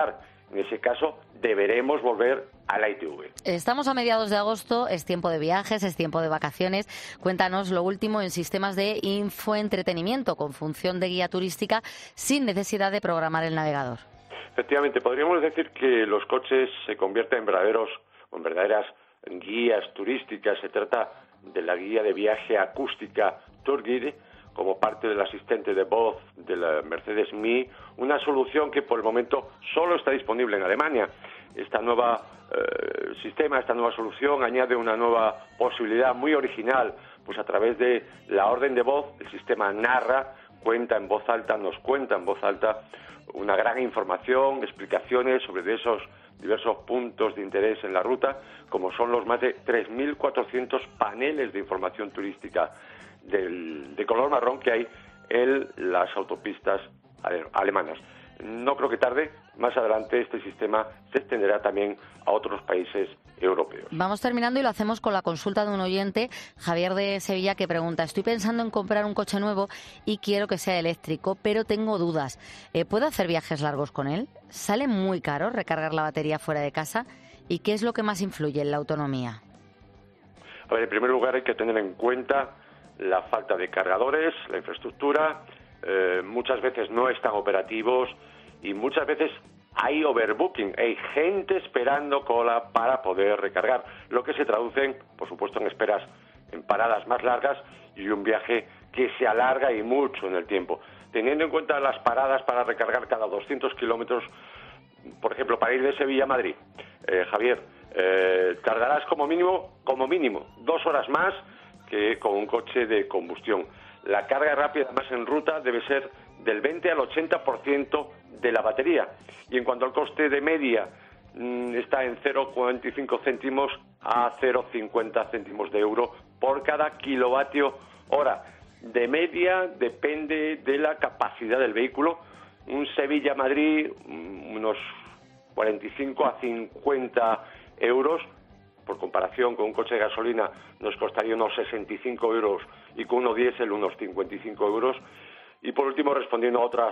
En ese caso, deberemos volver a la I T V.
Estamos a mediados de agosto, es tiempo de viajes, es tiempo de vacaciones. Cuéntanos lo último en sistemas de infoentretenimiento con función de guía turística sin necesidad de programar el navegador.
Efectivamente, podríamos decir que los coches se convierten en verdaderos, en verdaderas guías turísticas. Se trata de la guía de viaje acústica Tourguide, como parte del asistente de voz de la Mercedes M I, una solución que por el momento solo está disponible en Alemania. Esta nueva eh, sistema, esta nueva solución añade una nueva posibilidad muy original, pues a través de la orden de voz, el sistema narra, cuenta en voz alta, nos cuenta en voz alta una gran información, explicaciones sobre esos diversos puntos de interés en la ruta, como son los más de tres mil cuatrocientos paneles de información turística del, de color marrón que hay en las autopistas alemanas. No creo que tarde, más adelante este sistema se extenderá también a otros países europeos.
Vamos terminando y lo hacemos con la consulta de un oyente, Javier de Sevilla, que pregunta: estoy pensando en comprar un coche nuevo y quiero que sea eléctrico, pero tengo dudas. Eh, ¿Puedo hacer viajes largos con él? ¿Sale muy caro recargar la batería fuera de casa? ¿Y qué es lo que más influye en la autonomía?
A ver, en primer lugar hay que tener en cuenta la falta de cargadores, la infraestructura, eh, muchas veces no están operativos y muchas veces hay overbooking, hay gente esperando cola para poder recargar, lo que se traduce, por supuesto, en esperas, en paradas más largas y un viaje que se alarga y mucho en el tiempo. Teniendo en cuenta las paradas para recargar cada doscientos kilómetros, por ejemplo, para ir de Sevilla a Madrid, eh, Javier, eh, tardarás como mínimo, como mínimo, dos horas más que con un coche de combustión. La carga rápida, además en ruta, debe ser del veinte al ochenta por ciento de la batería. Y en cuanto al coste de media, mmm, está en cero coma cuarenta y cinco céntimos a cero coma cincuenta céntimos de euro por cada kilovatio hora. De media depende de la capacidad del vehículo. Un Sevilla-Madrid, unos cuarenta y cinco a cincuenta euros. Por comparación con un coche de gasolina nos costaría unos sesenta y cinco euros y con uno diésel unos cincuenta y cinco euros. Y por último, respondiendo a otras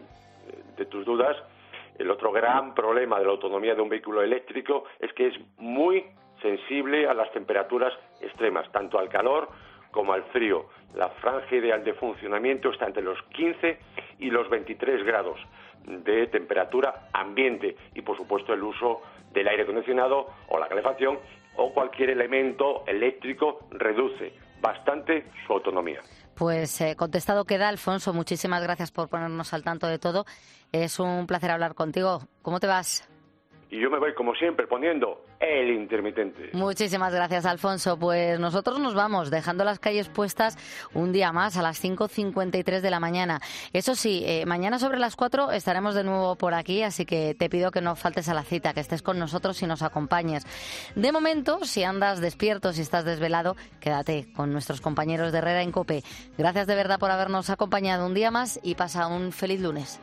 de tus dudas, el otro gran problema de la autonomía de un vehículo eléctrico es que es muy sensible a las temperaturas extremas, tanto al calor como al frío. La franja ideal de funcionamiento está entre los quince y los veintitrés grados de temperatura ambiente y, por supuesto, el uso del aire acondicionado o la calefacción o cualquier elemento eléctrico reduce bastante su autonomía.
Pues eh, contestado queda, Alfonso. Muchísimas gracias por ponernos al tanto de todo. Es un placer hablar contigo. ¿Cómo te vas?
Y yo me voy, como siempre, poniendo el intermitente.
Muchísimas gracias, Alfonso. Pues nosotros nos vamos, dejando las calles puestas un día más a las cinco cincuenta y tres de la mañana. Eso sí, eh, mañana sobre las cuatro estaremos de nuevo por aquí, así que te pido que no faltes a la cita, que estés con nosotros y nos acompañes. De momento, si andas despierto, si estás desvelado, quédate con nuestros compañeros de Herrera en COPE. Gracias de verdad por habernos acompañado un día más y pasa un feliz lunes.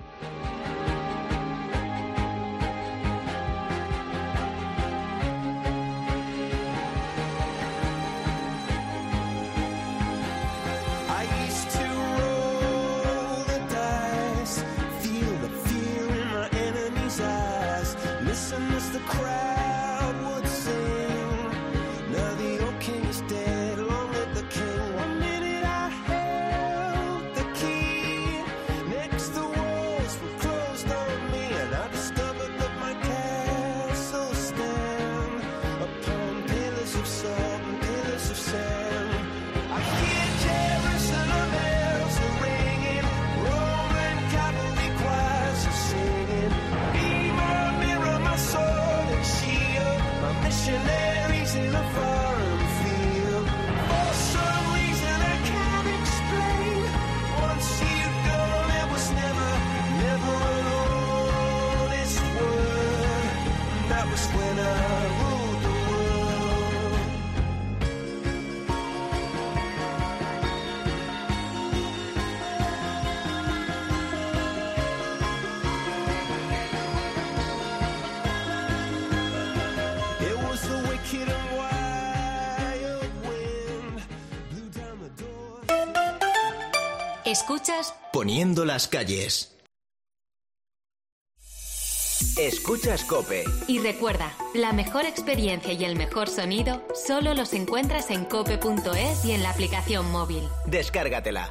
Escuchas
Poniendo las calles. Escuchas COPE.
Y recuerda, la mejor experiencia y el mejor sonido solo los encuentras en cope punto es y en la aplicación móvil.
Descárgatela.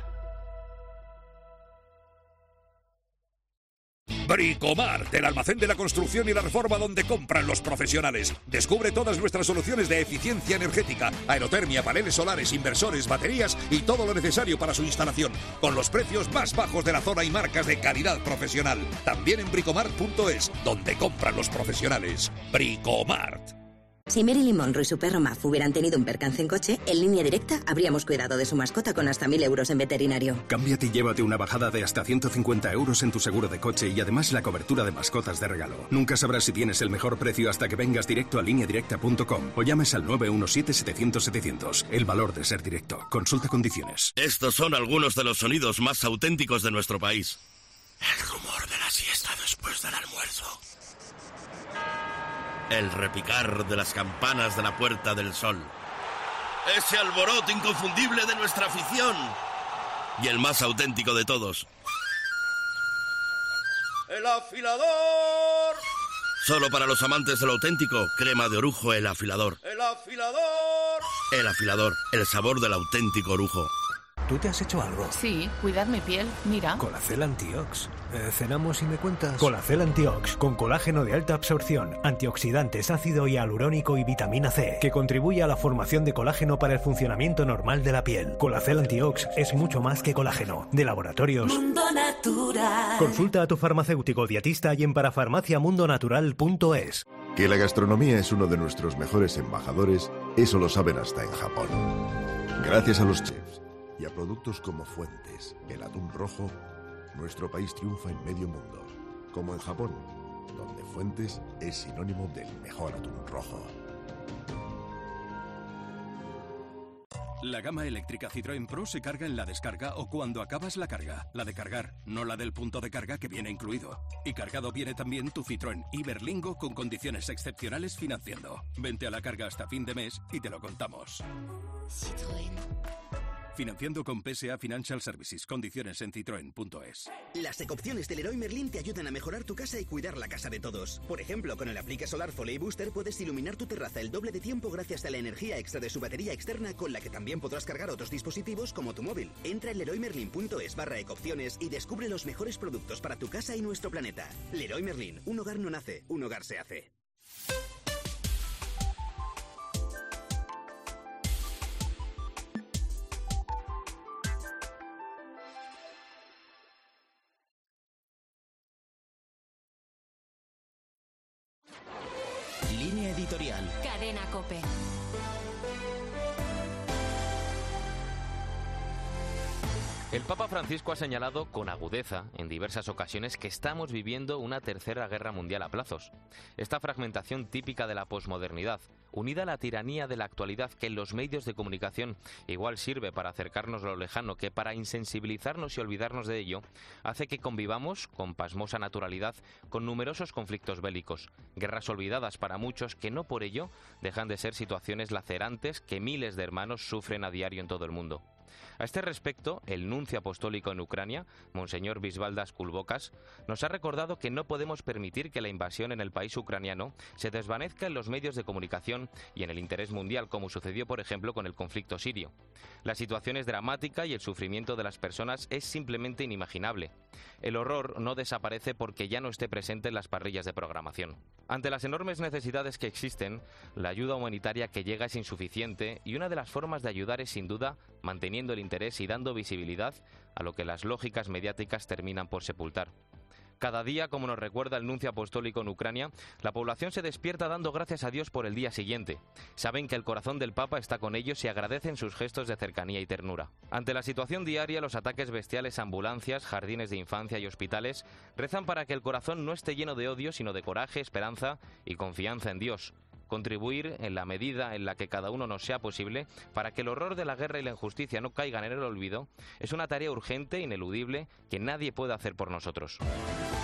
Bricomart, el almacén de la construcción y la reforma donde compran los profesionales. Descubre todas nuestras soluciones de eficiencia energética, aerotermia, paneles solares, inversores, baterías y todo lo necesario para su instalación, con los precios más bajos de la zona y marcas de calidad profesional. También en bricomart punto es, donde compran los profesionales. Bricomart.
Si Marilyn Monroe y su perro Muff hubieran tenido un percance en coche, en Línea Directa habríamos cuidado de su mascota con hasta mil euros en veterinario.
Cámbiate y llévate una bajada de hasta ciento cincuenta euros en tu seguro de coche y además la cobertura de mascotas de regalo. Nunca sabrás si tienes el mejor precio hasta que vengas directo a línea directa punto com o llames al nueve uno siete setecientos setecientos. El valor de ser directo. Consulta condiciones.
Estos son algunos de los sonidos más auténticos de nuestro país. El rumor de la siesta después del almuerzo. El repicar de las campanas de la Puerta del Sol. Ese alboroto inconfundible de nuestra afición. Y el más auténtico de todos. ¡El afilador! Solo para los amantes de lo auténtico, crema de orujo El Afilador. ¡El afilador! El Afilador, el sabor del auténtico orujo.
¿Tú te has hecho algo?
Sí, cuidar mi piel, mira.
Colacel Antiox. Eh, cenamos y me cuentas.
Colacel Antiox, con colágeno de alta absorción, antioxidantes, ácido hialurónico y vitamina C, que contribuye a la formación de colágeno para el funcionamiento normal de la piel. Colacel Antiox es mucho más que colágeno. De Laboratorios
Mundo Natural.
Consulta a tu farmacéutico dietista y en parafarmacia mundo natural punto es.
Que la gastronomía es uno de nuestros mejores embajadores, eso lo saben hasta en Japón. Gracias a los chefs y a productos como Fuentes, el atún rojo, nuestro país triunfa en medio mundo, como en Japón, donde Fuentes es sinónimo del mejor atún rojo.
La gama eléctrica Citroën Pro se carga en la descarga o cuando acabas la carga. La de cargar, no la del punto de carga que viene incluido. Y cargado viene también tu Citroën Iberlingo con condiciones excepcionales financiando. Vente a la carga hasta fin de mes y te lo contamos.
Citroën.
Financiando con P S A Financial Services. Condiciones en citroen punto es.
Las ecopciones del Leroy Merlin te ayudan a mejorar tu casa y cuidar la casa de todos. Por ejemplo, con el Aplique Solar Foley Booster puedes iluminar tu terraza el doble de tiempo gracias a la energía extra de su batería externa, con la que también podrás cargar otros dispositivos como tu móvil. Entra en leroy merlin punto es barra ecopciones y descubre los mejores productos para tu casa y nuestro planeta. Leroy Merlin, un hogar no nace, un hogar se hace.
Línea editorial.
Cadena COPE.
El Papa Francisco ha señalado con agudeza en diversas ocasiones que estamos viviendo una tercera guerra mundial a plazos. Esta fragmentación típica de la posmodernidad, unida a la tiranía de la actualidad que en los medios de comunicación igual sirve para acercarnos a lo lejano que para insensibilizarnos y olvidarnos de ello, hace que convivamos con pasmosa naturalidad con numerosos conflictos bélicos, guerras olvidadas para muchos que no por ello dejan de ser situaciones lacerantes que miles de hermanos sufren a diario en todo el mundo. A este respecto, el nuncio apostólico en Ucrania, Monseñor Visvaldas Kulbokas, nos ha recordado que no podemos permitir que la invasión en el país ucraniano se desvanezca en los medios de comunicación y en el interés mundial, como sucedió, por ejemplo, con el conflicto sirio. La situación es dramática y el sufrimiento de las personas es simplemente inimaginable. El horror no desaparece porque ya no esté presente en las parrillas de programación. Ante las enormes necesidades que existen, la ayuda humanitaria que llega es insuficiente y una de las formas de ayudar es, sin duda, manteniendo el interés y dando visibilidad a lo que las lógicas mediáticas terminan por sepultar. Cada día, como nos recuerda el nuncio apostólico en Ucrania, la población se despierta dando gracias a Dios por el día siguiente. Saben que el corazón del Papa está con ellos y agradecen sus gestos de cercanía y ternura. Ante la situación diaria, los ataques bestiales a ambulancias, jardines de infancia y hospitales rezan para que el corazón no esté lleno de odio, sino de coraje, esperanza y confianza en Dios. Contribuir en la medida en la que cada uno nos sea posible para que el horror de la guerra y la injusticia no caigan en el olvido es una tarea urgente e ineludible que nadie puede hacer por nosotros.